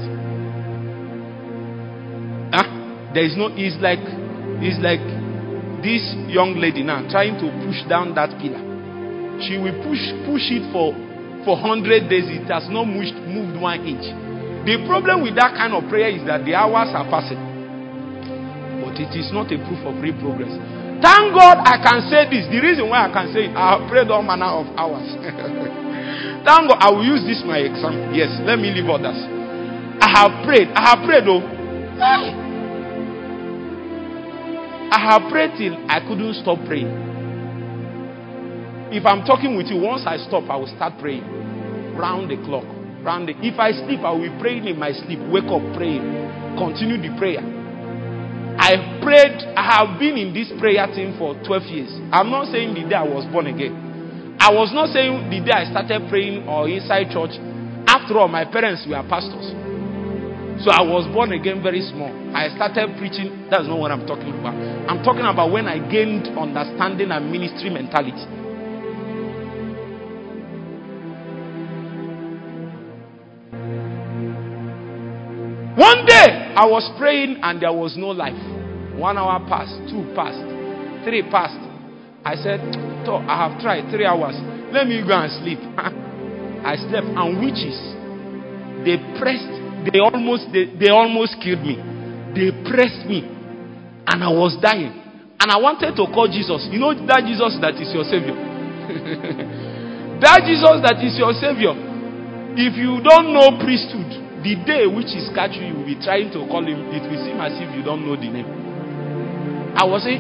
There is no. It's like this young lady now trying to push down that pillar. She will push it for 100 days. It has not moved 1 inch. The problem with that kind of prayer is that the hours are passing, but it is not a proof of real progress. Thank God I can say this. The reason why I can say it, I have prayed all manner of hours. Thank God. I will use this my example. Yes, let me leave others. I have prayed though. I have prayed till I couldn't stop praying. If I'm talking with you, once I stop, I will start praying. Round the clock. If I sleep, I will be praying in my sleep. Wake up praying. Continue the prayer. I prayed. I have been in this prayer thing for 12 years. I'm not saying the day I was born again. I was not saying the day I started praying or inside church. After all, my parents were pastors. So I was born again very small. I started preaching. That's not what I'm talking about. I'm talking about when I gained understanding and ministry mentality. One day, I was praying and there was no life. 1 hour passed, 2 passed, 3 passed. I said, I have tried 3 hours. Let me go and sleep. I slept, and witches, they almost killed me. They pressed me, and I was dying. And I wanted to call Jesus. You know that Jesus that is your Savior? That Jesus that is your Savior. If you don't know priesthood, the day which is catch you, you will be trying to call him. It will seem as if you don't know the name. I was saying,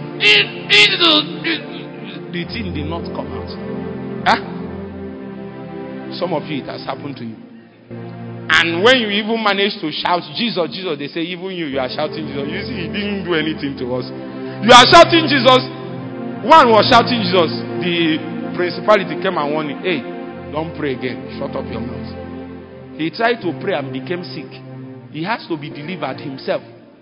the thing did not come out. Huh? Some of you, it has happened to you. And when you even manage to shout, Jesus, Jesus, they say, even you are shouting Jesus. You see, he didn't do anything to us. You are shouting Jesus. One was shouting Jesus. The principality came and warned him, hey, don't pray again. Shut up your mouth. He tried to pray and became sick. He has to be delivered himself.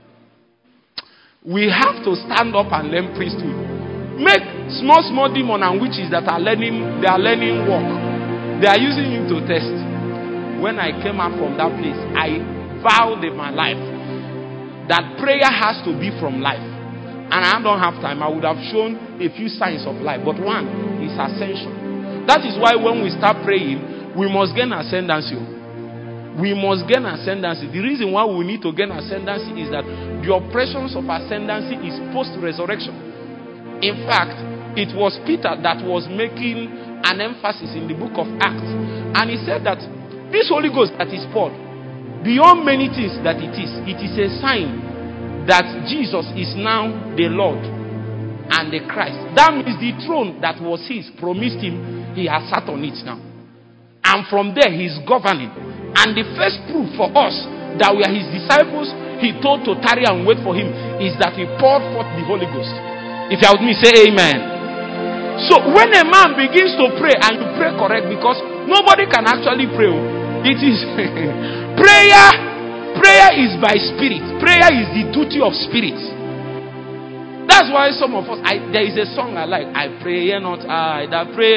We have to stand up and learn priesthood. Make small demons and witches that are learning work. They are using you to test. When I came out from that place, I vowed in my life that prayer has to be from life. And I don't have time. I would have shown a few signs of life. But one is ascension. That is why when we start praying, we must gain ascendancy. We must gain ascendancy. The reason why we need to gain ascendancy is that the operations of ascendancy is post-resurrection. In fact, it was Peter that was making an emphasis in the book of Acts. And he said that this Holy Ghost that is poured, beyond many things that it is a sign that Jesus is now the Lord and the Christ. That means the throne that was his, promised him, he has sat on it now. And from there, he's governing. And the first proof for us that we are his disciples, he told to tarry and wait for him, is that he poured forth the Holy Ghost. If you are with me, say amen. So when a man begins to pray, and you pray correct, because nobody can actually pray. It is prayer is by spirit. Prayer is the duty of spirit. That's why some of us, there is a song I like. I pray, yet not I that pray.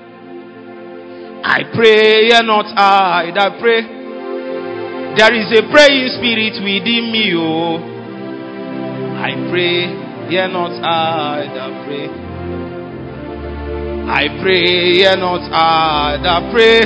I pray, yet not I that pray. There is a praying spirit within me, oh. I pray, yet not I that pray. I pray, yet not I that pray.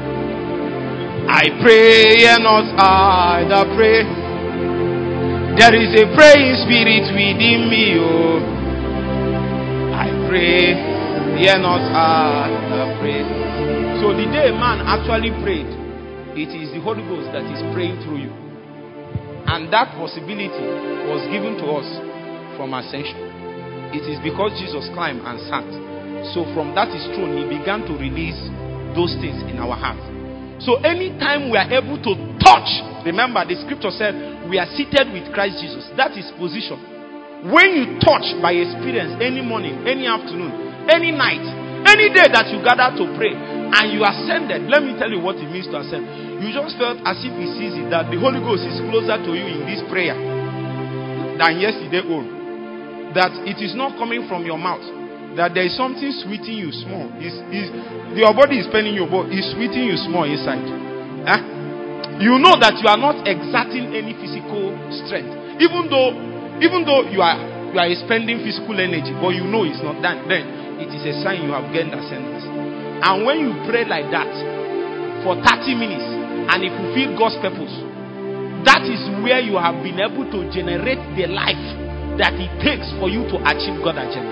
I pray, yet not I that pray. There is a praying spirit within me, oh. I pray, yet not I that pray. So the day a man actually prayed, it is the Holy Ghost that is praying through you. And that possibility was given to us from ascension. It is because Jesus climbed and sat. So from that his throne, he began to release those things in our hearts. So anytime we are able to touch, remember the scripture said we are seated with Christ Jesus. That is position. When you touch by experience, any morning, any afternoon, any night, any day that you gather to pray and you ascended, let me tell you what it means to ascend. You just felt as if it's easy, that the Holy Ghost is closer to you in this prayer than yesterday old. That it is not coming from your mouth. That there is something sweeting you small. Your body is paining you, but it's sweeting you small inside. You know that you are not exerting any physical strength. Even though you are expending physical energy, but you know it's not that. Then it is a sign you have gained ascendancy. And when you pray like that for 30 minutes, and if you feel God's purpose, that is where you have been able to generate the life that it takes for you to achieve God's agenda.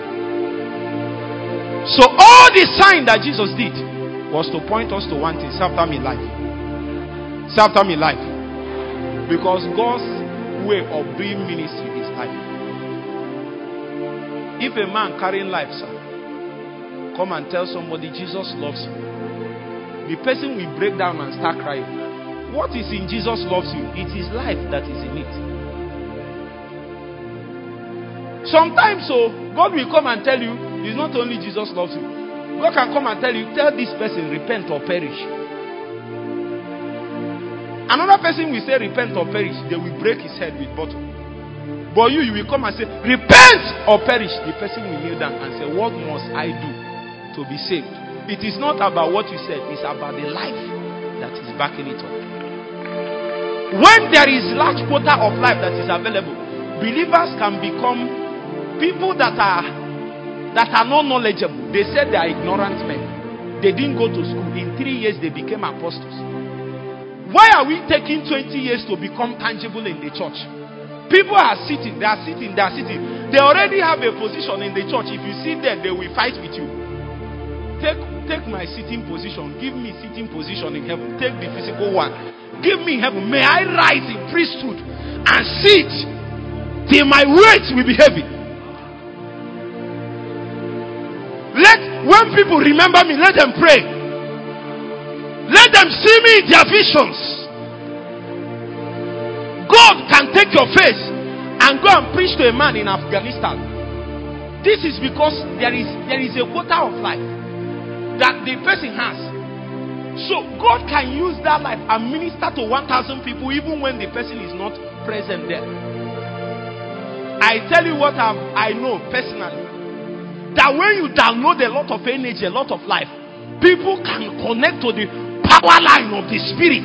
So all the sign that Jesus did was to point us to one thing: say after me life. Say after me life. Because God's way of doing ministry is life. If a man carrying life, sir, come and tell somebody Jesus loves you, the person will break down and start crying. What is in Jesus loves you? It is life that is in it. Sometimes God will come and tell you, it's not only Jesus loves you. God can come and tell you, tell this person, repent or perish. Another person will say, repent or perish. They will break his head with bottle. But you will come and say, repent or perish. The person will kneel down and say, what must I do to be saved? It is not about what you said. It's about the life that is backing it up. When there is large quota of life that is available, believers can become people that are not knowledgeable. They said they are ignorant men. They didn't go to school. In 3 years, they became apostles. Why are we taking 20 years to become tangible in the church? People are sitting. They are sitting. They already have a position in the church. If you sit there, they will fight with you. Take my sitting position. Give me sitting position in heaven. Take the physical one. Give me heaven. May I rise in priesthood and sit till my weight will be heavy. when people remember me, let them pray. Let them see me in their visions. God can take your face and go and preach to a man in Afghanistan. This is because there is a quota of life that the person has. So God can use that life and minister to 1,000 people even when the person is not present there. I tell you what I know personally. That when you download a lot of energy, a lot of life, people can connect to the power line of the Spirit.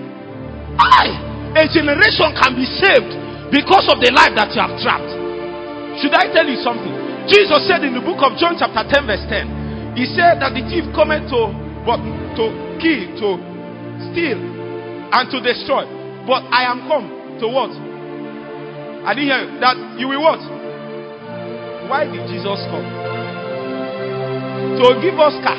A generation can be saved because of the life that you have trapped. Should I tell you something? Jesus said in the book of John chapter 10 verse 10, he said that the thief cometh to kill, to steal, and to destroy. But I am come to what? I didn't hear you. That you will what? Why did Jesus come? To give us car.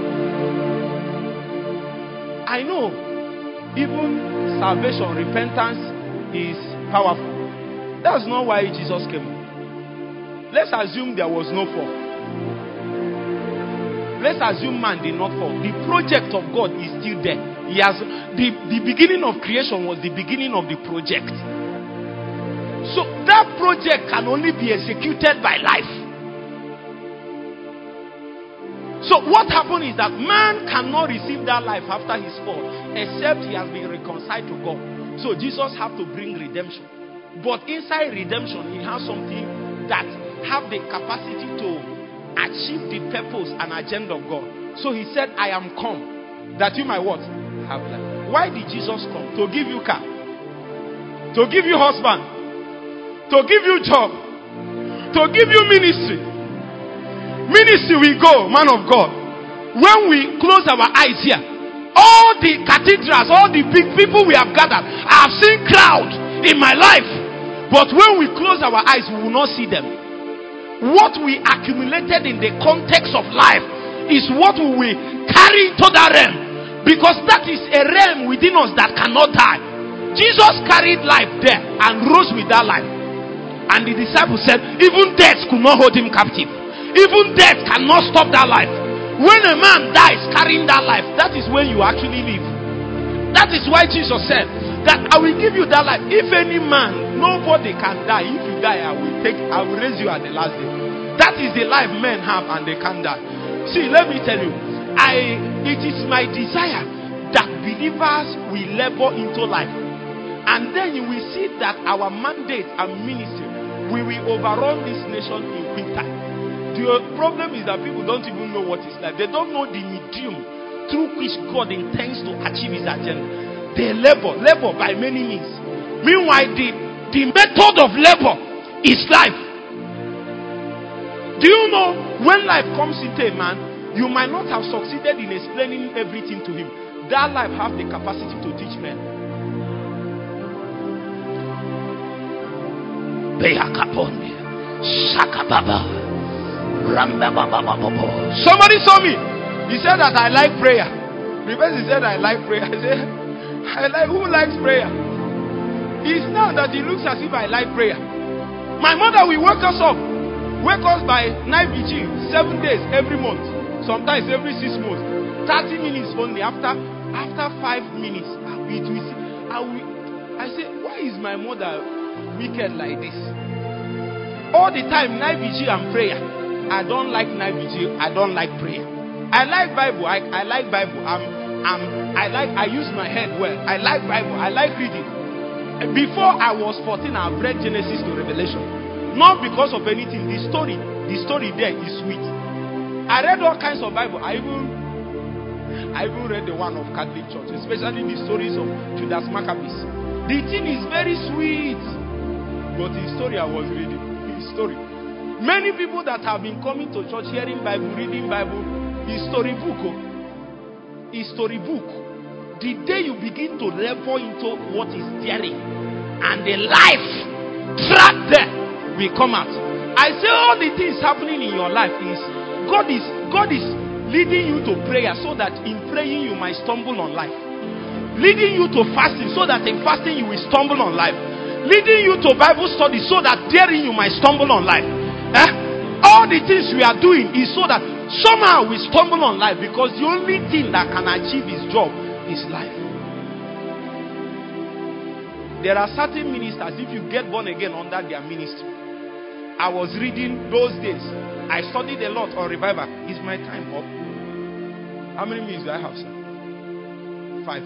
I know even salvation, repentance is powerful. That's not why Jesus came. Let's assume there was no fall. Let's assume man did not fall. The project of God is still there. He has the beginning of creation was the beginning of the project. So that project can only be executed by life. So what happened is that man cannot receive that life after his fall except he has been reconciled to God. So Jesus had to bring redemption. But inside redemption, he has something that have the capacity to achieve the purpose and agenda of God. So he said, I am come that you might what? Have life. Why did Jesus come? To give you car, to give you husband, to give you job, to give you ministry. Ministry we go, man of God. When we close our eyes here, all the cathedrals, all the big people we have gathered, I have seen crowd in my life. But when we close our eyes, we will not see them. What we accumulated in the context of life is what we will carry into that realm. Because that is a realm within us that cannot die. Jesus carried life there and rose with that life. And the disciples said, even death could not hold him captive. Even death cannot stop that life. When a man dies carrying that life, that is when you actually live. That is why Jesus said that I will give you that life. If any man, nobody can die. If you die, I will raise you at the last day. That is the life men have and they can't die. See, let me tell you, it is my desire that believers will labor into life. And then you will see that our mandate and ministry, we will overrun this nation in quick time. The problem is that people don't even know what is life. They don't know the medium through which God intends to achieve his agenda. They labor by many means. Meanwhile, the method of labor is life. Do you know when life comes into a man, you might not have succeeded in explaining everything to him. That life has the capacity to teach men. Somebody saw me. He said that I like prayer. The person said I like prayer. I said, I like, who likes prayer? It's now that it looks as if I like prayer. My mother will wake us up. Wake us by 9 vigil, 7 days every month. Sometimes every 6 months. 30 minutes only. After 5 minutes, I say, why is my mother wicked like this? All the time, 9 vigil and prayer. I don't like night vigil. I don't like prayer. I like Bible. I like Bible. I use my head well. I like Bible. I like reading. Before I was 14, I've read Genesis to Revelation. Not because of anything. The story there is sweet. I read all kinds of Bible. I even read the one of Catholic Church, especially the stories of Judas Maccabees. The thing is very sweet. But the story I was reading, his story. Many people that have been coming to church, hearing Bible, reading Bible, is storybook. Is storybook. The day you begin to level into what is daring and the life trapped there will come out. I say all the things happening in your life is God is leading you to prayer so that in praying you might stumble on life. Leading you to fasting so that in fasting you will stumble on life. Leading you to Bible study so that therein you might stumble on life. All the things we are doing is so that Somehow we stumble on life because the only thing that can achieve his job is life. There are certain ministers, if you get born again under their ministry. I was reading those days. I studied a lot on revival. Is my time up? How many minutes do I have, sir? 5.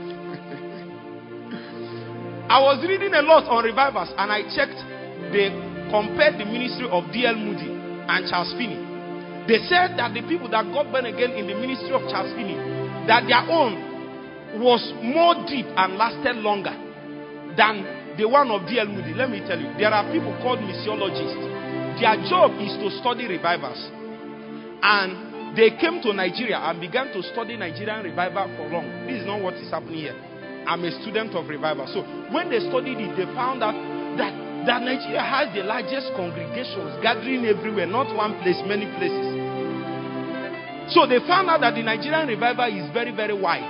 I was reading a lot on revivals and I checked. They compared the ministry of D.L. Moody and Charles Finney. They said that the people that got born again in the ministry of Charles Finney, that their own was more deep and lasted longer than the one of D.L. Moody. Let me tell you, there are people called missiologists. Their job is to study revivals. And they came to Nigeria and began to study Nigerian revival for long. This is not what is happening here. I'm a student of revival. So when they studied it, they found out that Nigeria has the largest congregations gathering everywhere, not one place, many places. So they found out that the Nigerian revival is very, very wide.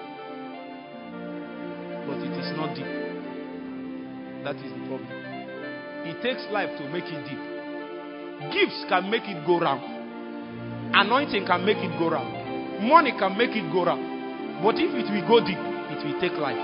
But it is not deep. That is the problem. It takes life to make it deep. Gifts can make it go round. Anointing can make it go round. Money can make it go round. But if it will go deep, it will take life.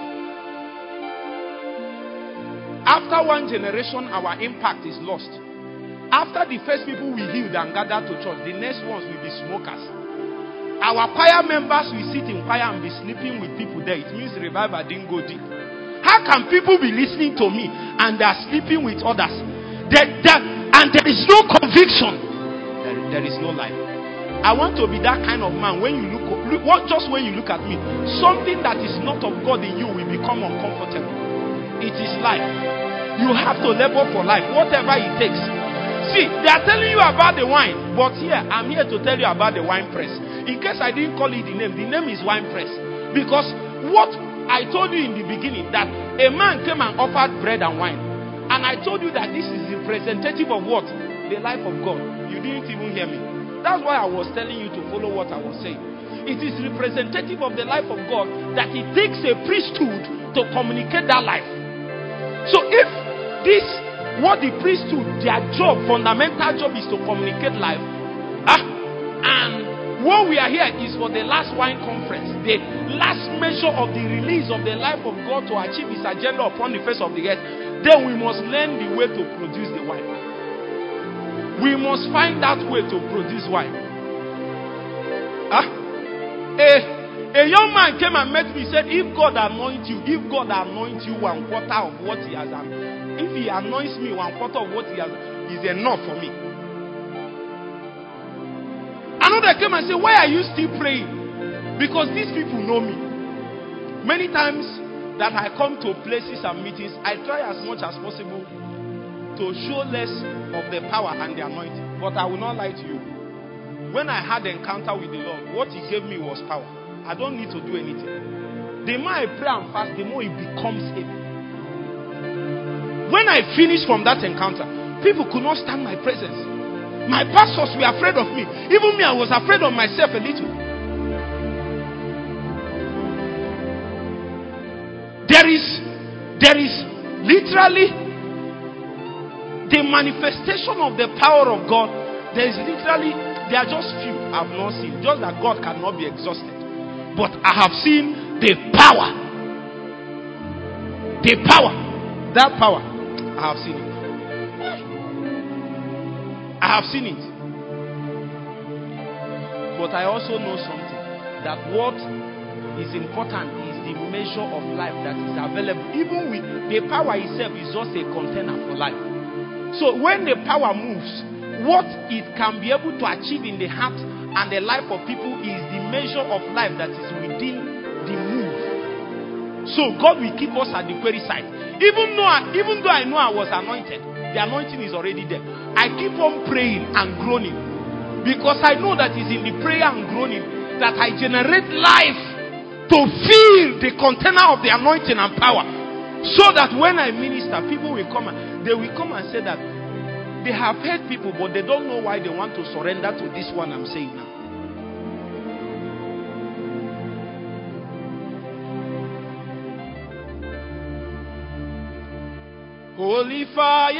After one generation, our impact is lost. After the first people we healed and gathered to church, the next ones will be smokers. Our choir members will sit in choir and be sleeping with people there. It means revival didn't go deep. How can people be listening to me and they are sleeping with others? And there is no conviction. There is no life. I want to be that kind of man. When you just when you look at me, something that is not of God in you will become uncomfortable. It is life. You have to labor for life, whatever it takes. See, they are telling you about the wine, but here I'm here to tell you about the wine press. In case I didn't call it the name is wine press. Because what I told you in the beginning, that a man came and offered bread and wine. And I told you that this is representative of what? The life of God. You didn't even hear me. That's why I was telling you to follow what I was saying. It is representative of the life of God that it takes a priesthood to communicate that life. So if what the priesthood, their job, fundamental job is to communicate life. And what we are here is for the last wine conference, the last measure of the release of the life of God to achieve his agenda upon the face of the earth. Then we must learn the way to produce the wine. We must find that way to produce wine. A young man came and met me, said, if God anoints you 1/4 of what he has done, if he anoints me 1/4 of what he has done, is enough for me. Another came and said, why are you still praying? Because these people know me. Many times that I come to places and meetings, I try as much as possible to show less of the power and the anointing. But I will not lie to you. When I had an encounter with the Lord, what he gave me was power. I don't need to do anything. The more I pray and fast, the more it becomes heavy. When I finished from that encounter, people could not stand my presence. My pastors were afraid of me. Even me, I was afraid of myself a little. There is literally the manifestation of the power of God. There are just few I have not seen. Just that God cannot be exhausted. But I have seen the power. The power. That power. I have seen it. I have seen it. But I also know something. That what is important is the measure of life that is available. Even with the power itself is just a container for life. So when the power moves, what it can be able to achieve in the heart and the life of people is the measure of life that is within the move. So God will keep us at the query side. Even though I know I was anointed, the anointing is already there. I keep on praying and groaning. Because I know that it's in the prayer and groaning that I generate life to fill the container of the anointing and power. So that when I minister, people will come and say that they have heard people, but they don't know why they want to surrender to this one I'm saying now. Holy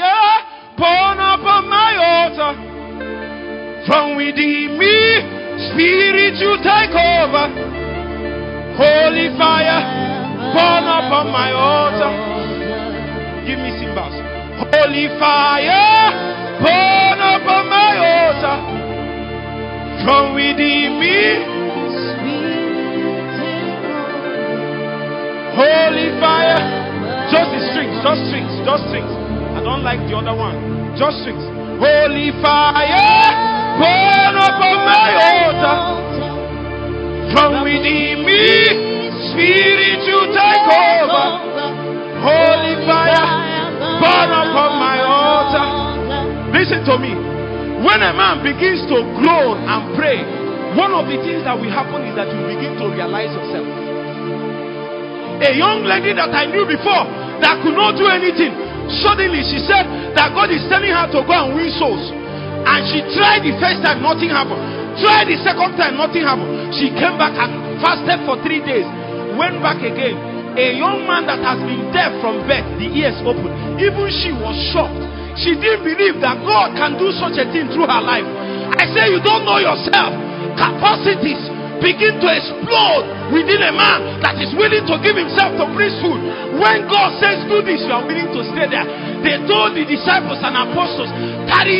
fire, burn upon my altar. From within me, Spirit, you take over. Holy fire, burn upon my altar. Give me cymbals. Holy fire, burn upon my altar. From within me, holy fire. Just the strings, just strings, just strings. I don't like the other one. Just strings. Holy fire, burn upon my altar. From within me, Spirit, you take over. Holy fire, burn upon my altar. Listen to me. When a man begins to groan and pray, one of the things that will happen is that you begin to realize yourself. A young lady that I knew before that could not do anything, suddenly she said that God is telling her to go and win souls. And she tried the first time, nothing happened. Tried the second time, nothing happened. She came back and fasted for 3 days. Went back again. A young man that has been deaf from birth, the ears open. Even she was shocked. She didn't believe that God can do such a thing through her life. I say you don't know yourself. Capacities begin to explode within a man that is willing to give himself to priesthood. When God says do this, you are willing to stay there. They told the disciples and apostles, tarry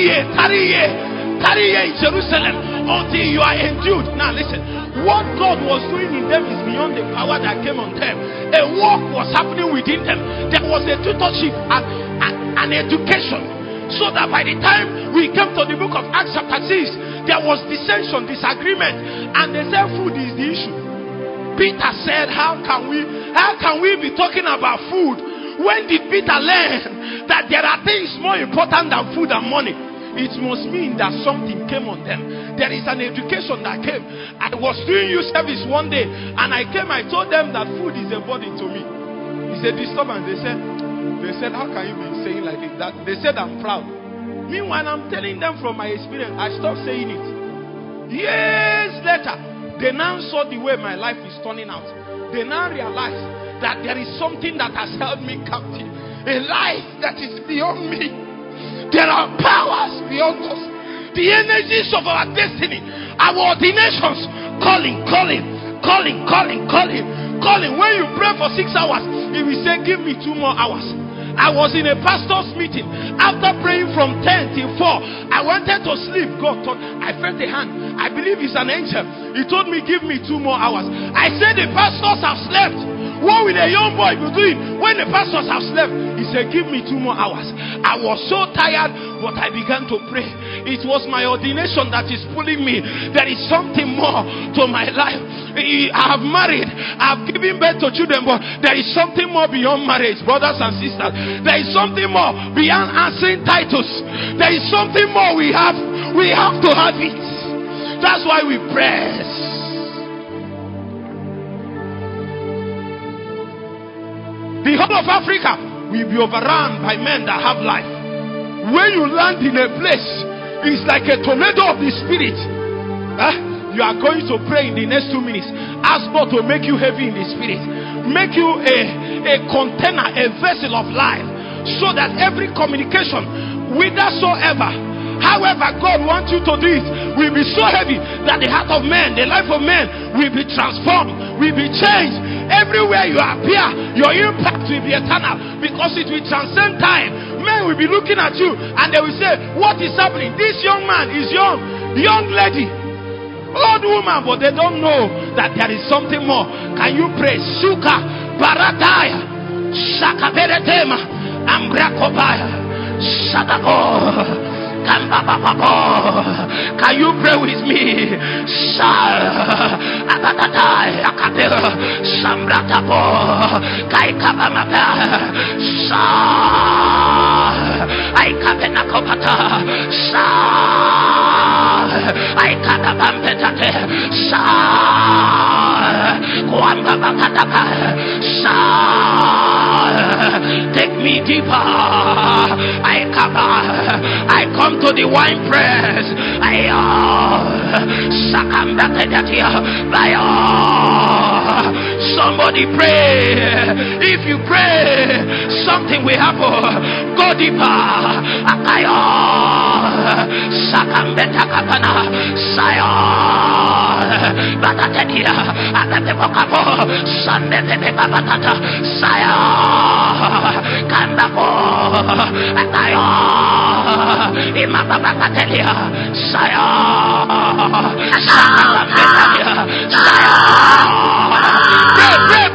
here in Jerusalem until you are endued. Now listen, what God was doing in them is beyond the power that came on them. A work was happening within them. There was a tutorship and an education, so that by the time we came to the book of Acts chapter 6, there was dissension, disagreement, and they said food is the issue. Peter said, how can we be talking about food? When did Peter learn that there are things more important than food and money? It must mean that something came on them. There is an education that came. I was doing youth service one day, and I told them that food is a burden to me. It's a disturbance. They said, how can you be saying like this? They said I'm proud. Meanwhile, I'm telling them from my experience, I stopped saying it. Years later, they now saw the way my life is turning out. They now realize that there is something that has held me captive. A life that is beyond me. There are powers beyond us. The energies of our destiny, our ordinations, calling. When you pray for 6 hours, he will say, give me 2 more hours. I was in a pastor's meeting. After praying from 10 till 4, I wanted to sleep. God thought, I felt a hand. I believe it's an angel. He told me, give me 2 more hours. I said, the pastors have slept. What will a young boy be doing when the pastors have slept? He said, give me 2 more hours. I was so tired, but I began to pray. It was my ordination that is pulling me. There is something more to my life. I have married. I have given birth to children, but there is something more beyond marriage, brothers and sisters. There is something more beyond answering titles. There is something more we have. We have to have it. That's why we press. The whole of Africa will be overrun by men that have life. When you land in a place, it's like a tornado of the spirit. You are going to pray in the next 2 minutes. Ask God to make you heavy in the spirit. Make you a container, a vessel of life, so that every communication, whithersoever, however God wants you to do it, will be so heavy that the heart of man, the life of man will be transformed, will be changed. Everywhere you appear, your impact will be eternal, because it will transcend time. Men will be looking at you and they will say, what is happening? This young man is young lady, old woman, but they don't know that there is something more. Can you pray? Suka Barataya Shaka Beretema Ambrakobaya Sadako. Can you pray with me? Take me deeper. I come to the wine press. Somebody pray. If you pray, something will happen. Go deeper. Akayo. Sakambeta kapana. Sayo. Batatetia. Akate pokapo. Sandete babatata. Sayo. Kandako. Akayo. Imababakatelia. Sayo. Sakambeta. Sayo. Pray.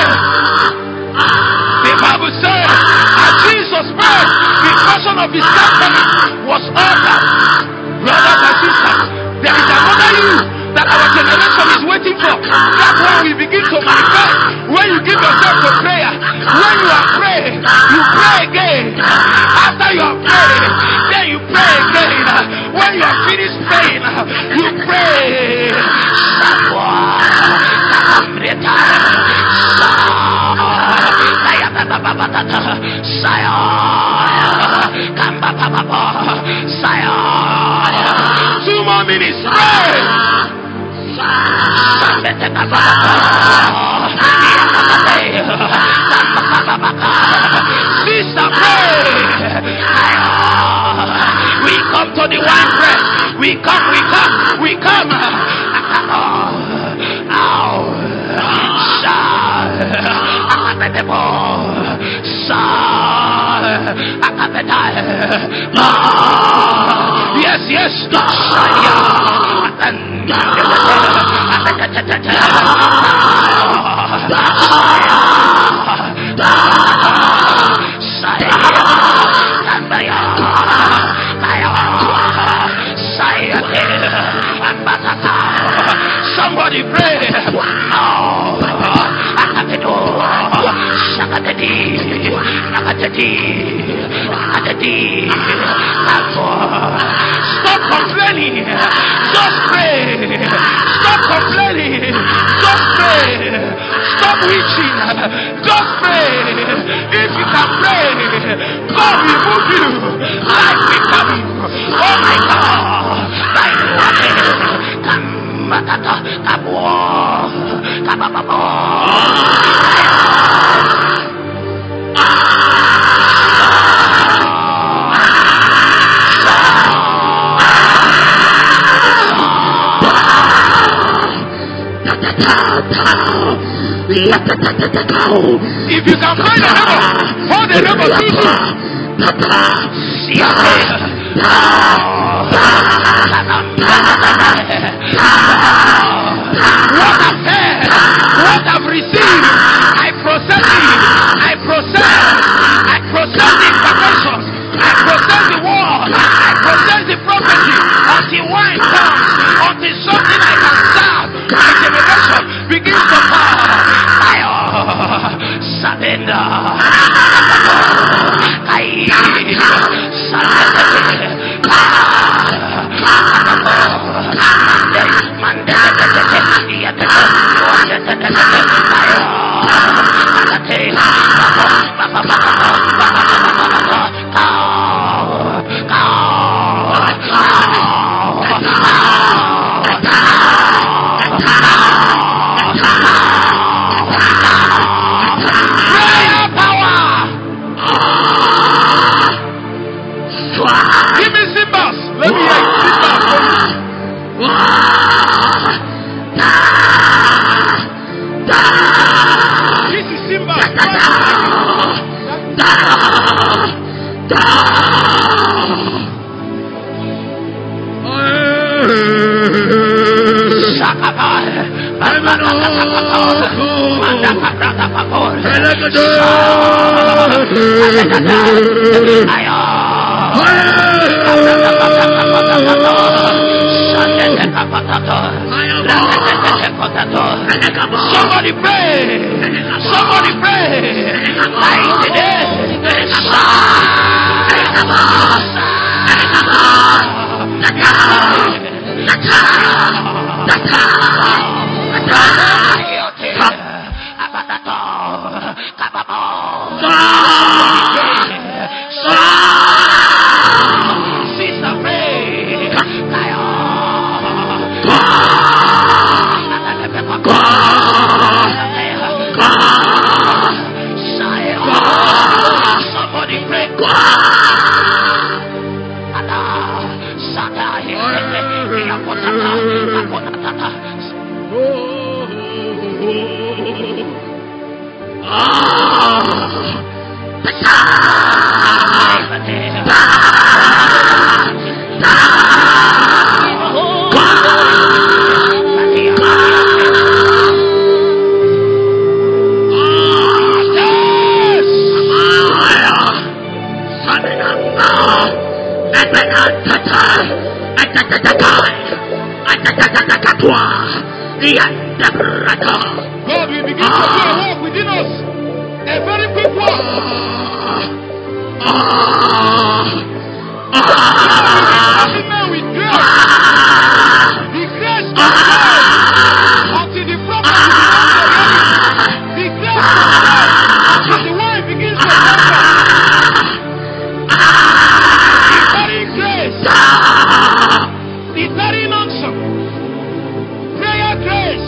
The Bible says, as Jesus prayed, the portion of his covenant was ordered. Brothers and sisters, there is another you that our generation is waiting for. That's why we begin to manifest. When you give yourself to prayer, when you are praying, you pray again. After you are praying, then you pray again. When you are finished praying, you pray. Two more minutes. Pray. Sister, pray. We come to the wine press. We come. Yes. Somebody pray. Stop complaining. Just pray. Stop complaining. Just pray. Stop witching. Just pray. If you can pray, God will move you. Life will come. Oh my God. Life will happen. If you can find a number, hold the number 22. What I've heard, what I've received, I process it. I process the information. I process the word. I process the prophecy until wine comes, until something I can serve. My generation begins to fall. Fire, surrender. Give me cymbals. Let me hear cymbals. This is cymbals. Somebody pray. Somebody pray. God will begin to do a work within us. A very quick work. With grace. The grace to stand until the prophet becomes a reality. The grace to stand until the word begins to happen. The very grace. The very unction. Prayer grace.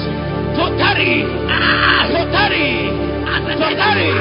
To tarry. To tarry. To tarry.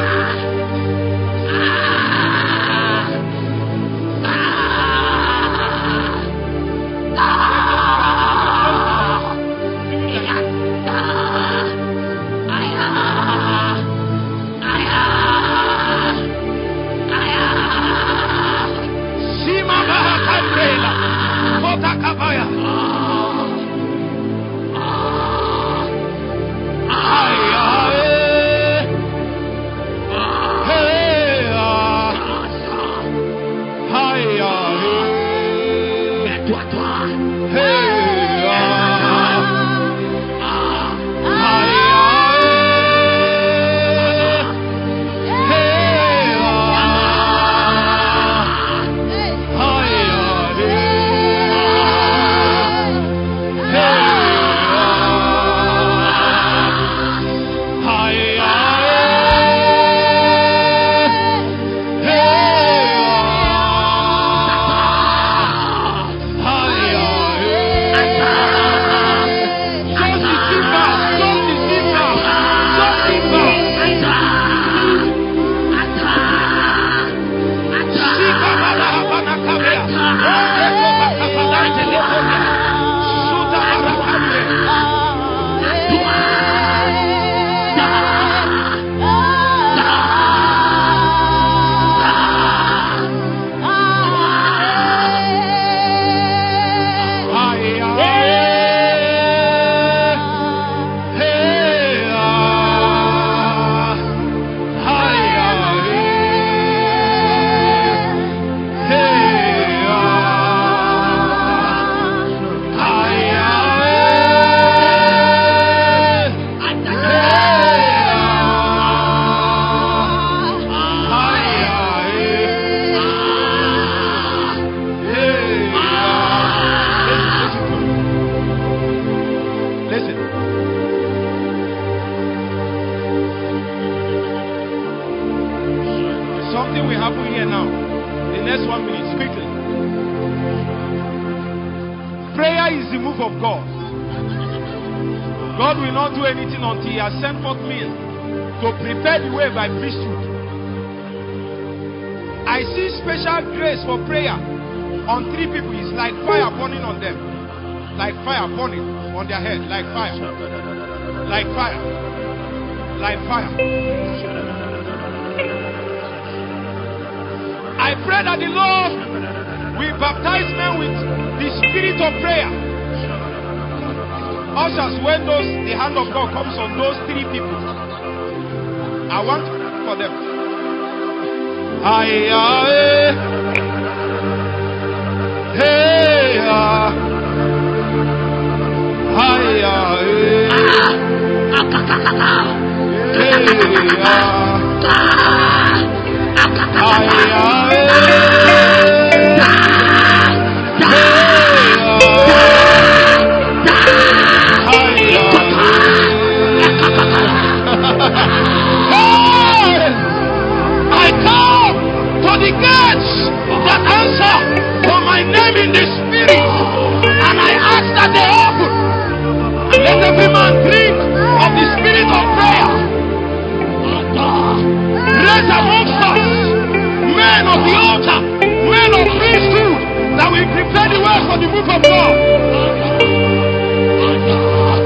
that will prepare the way for the move of God.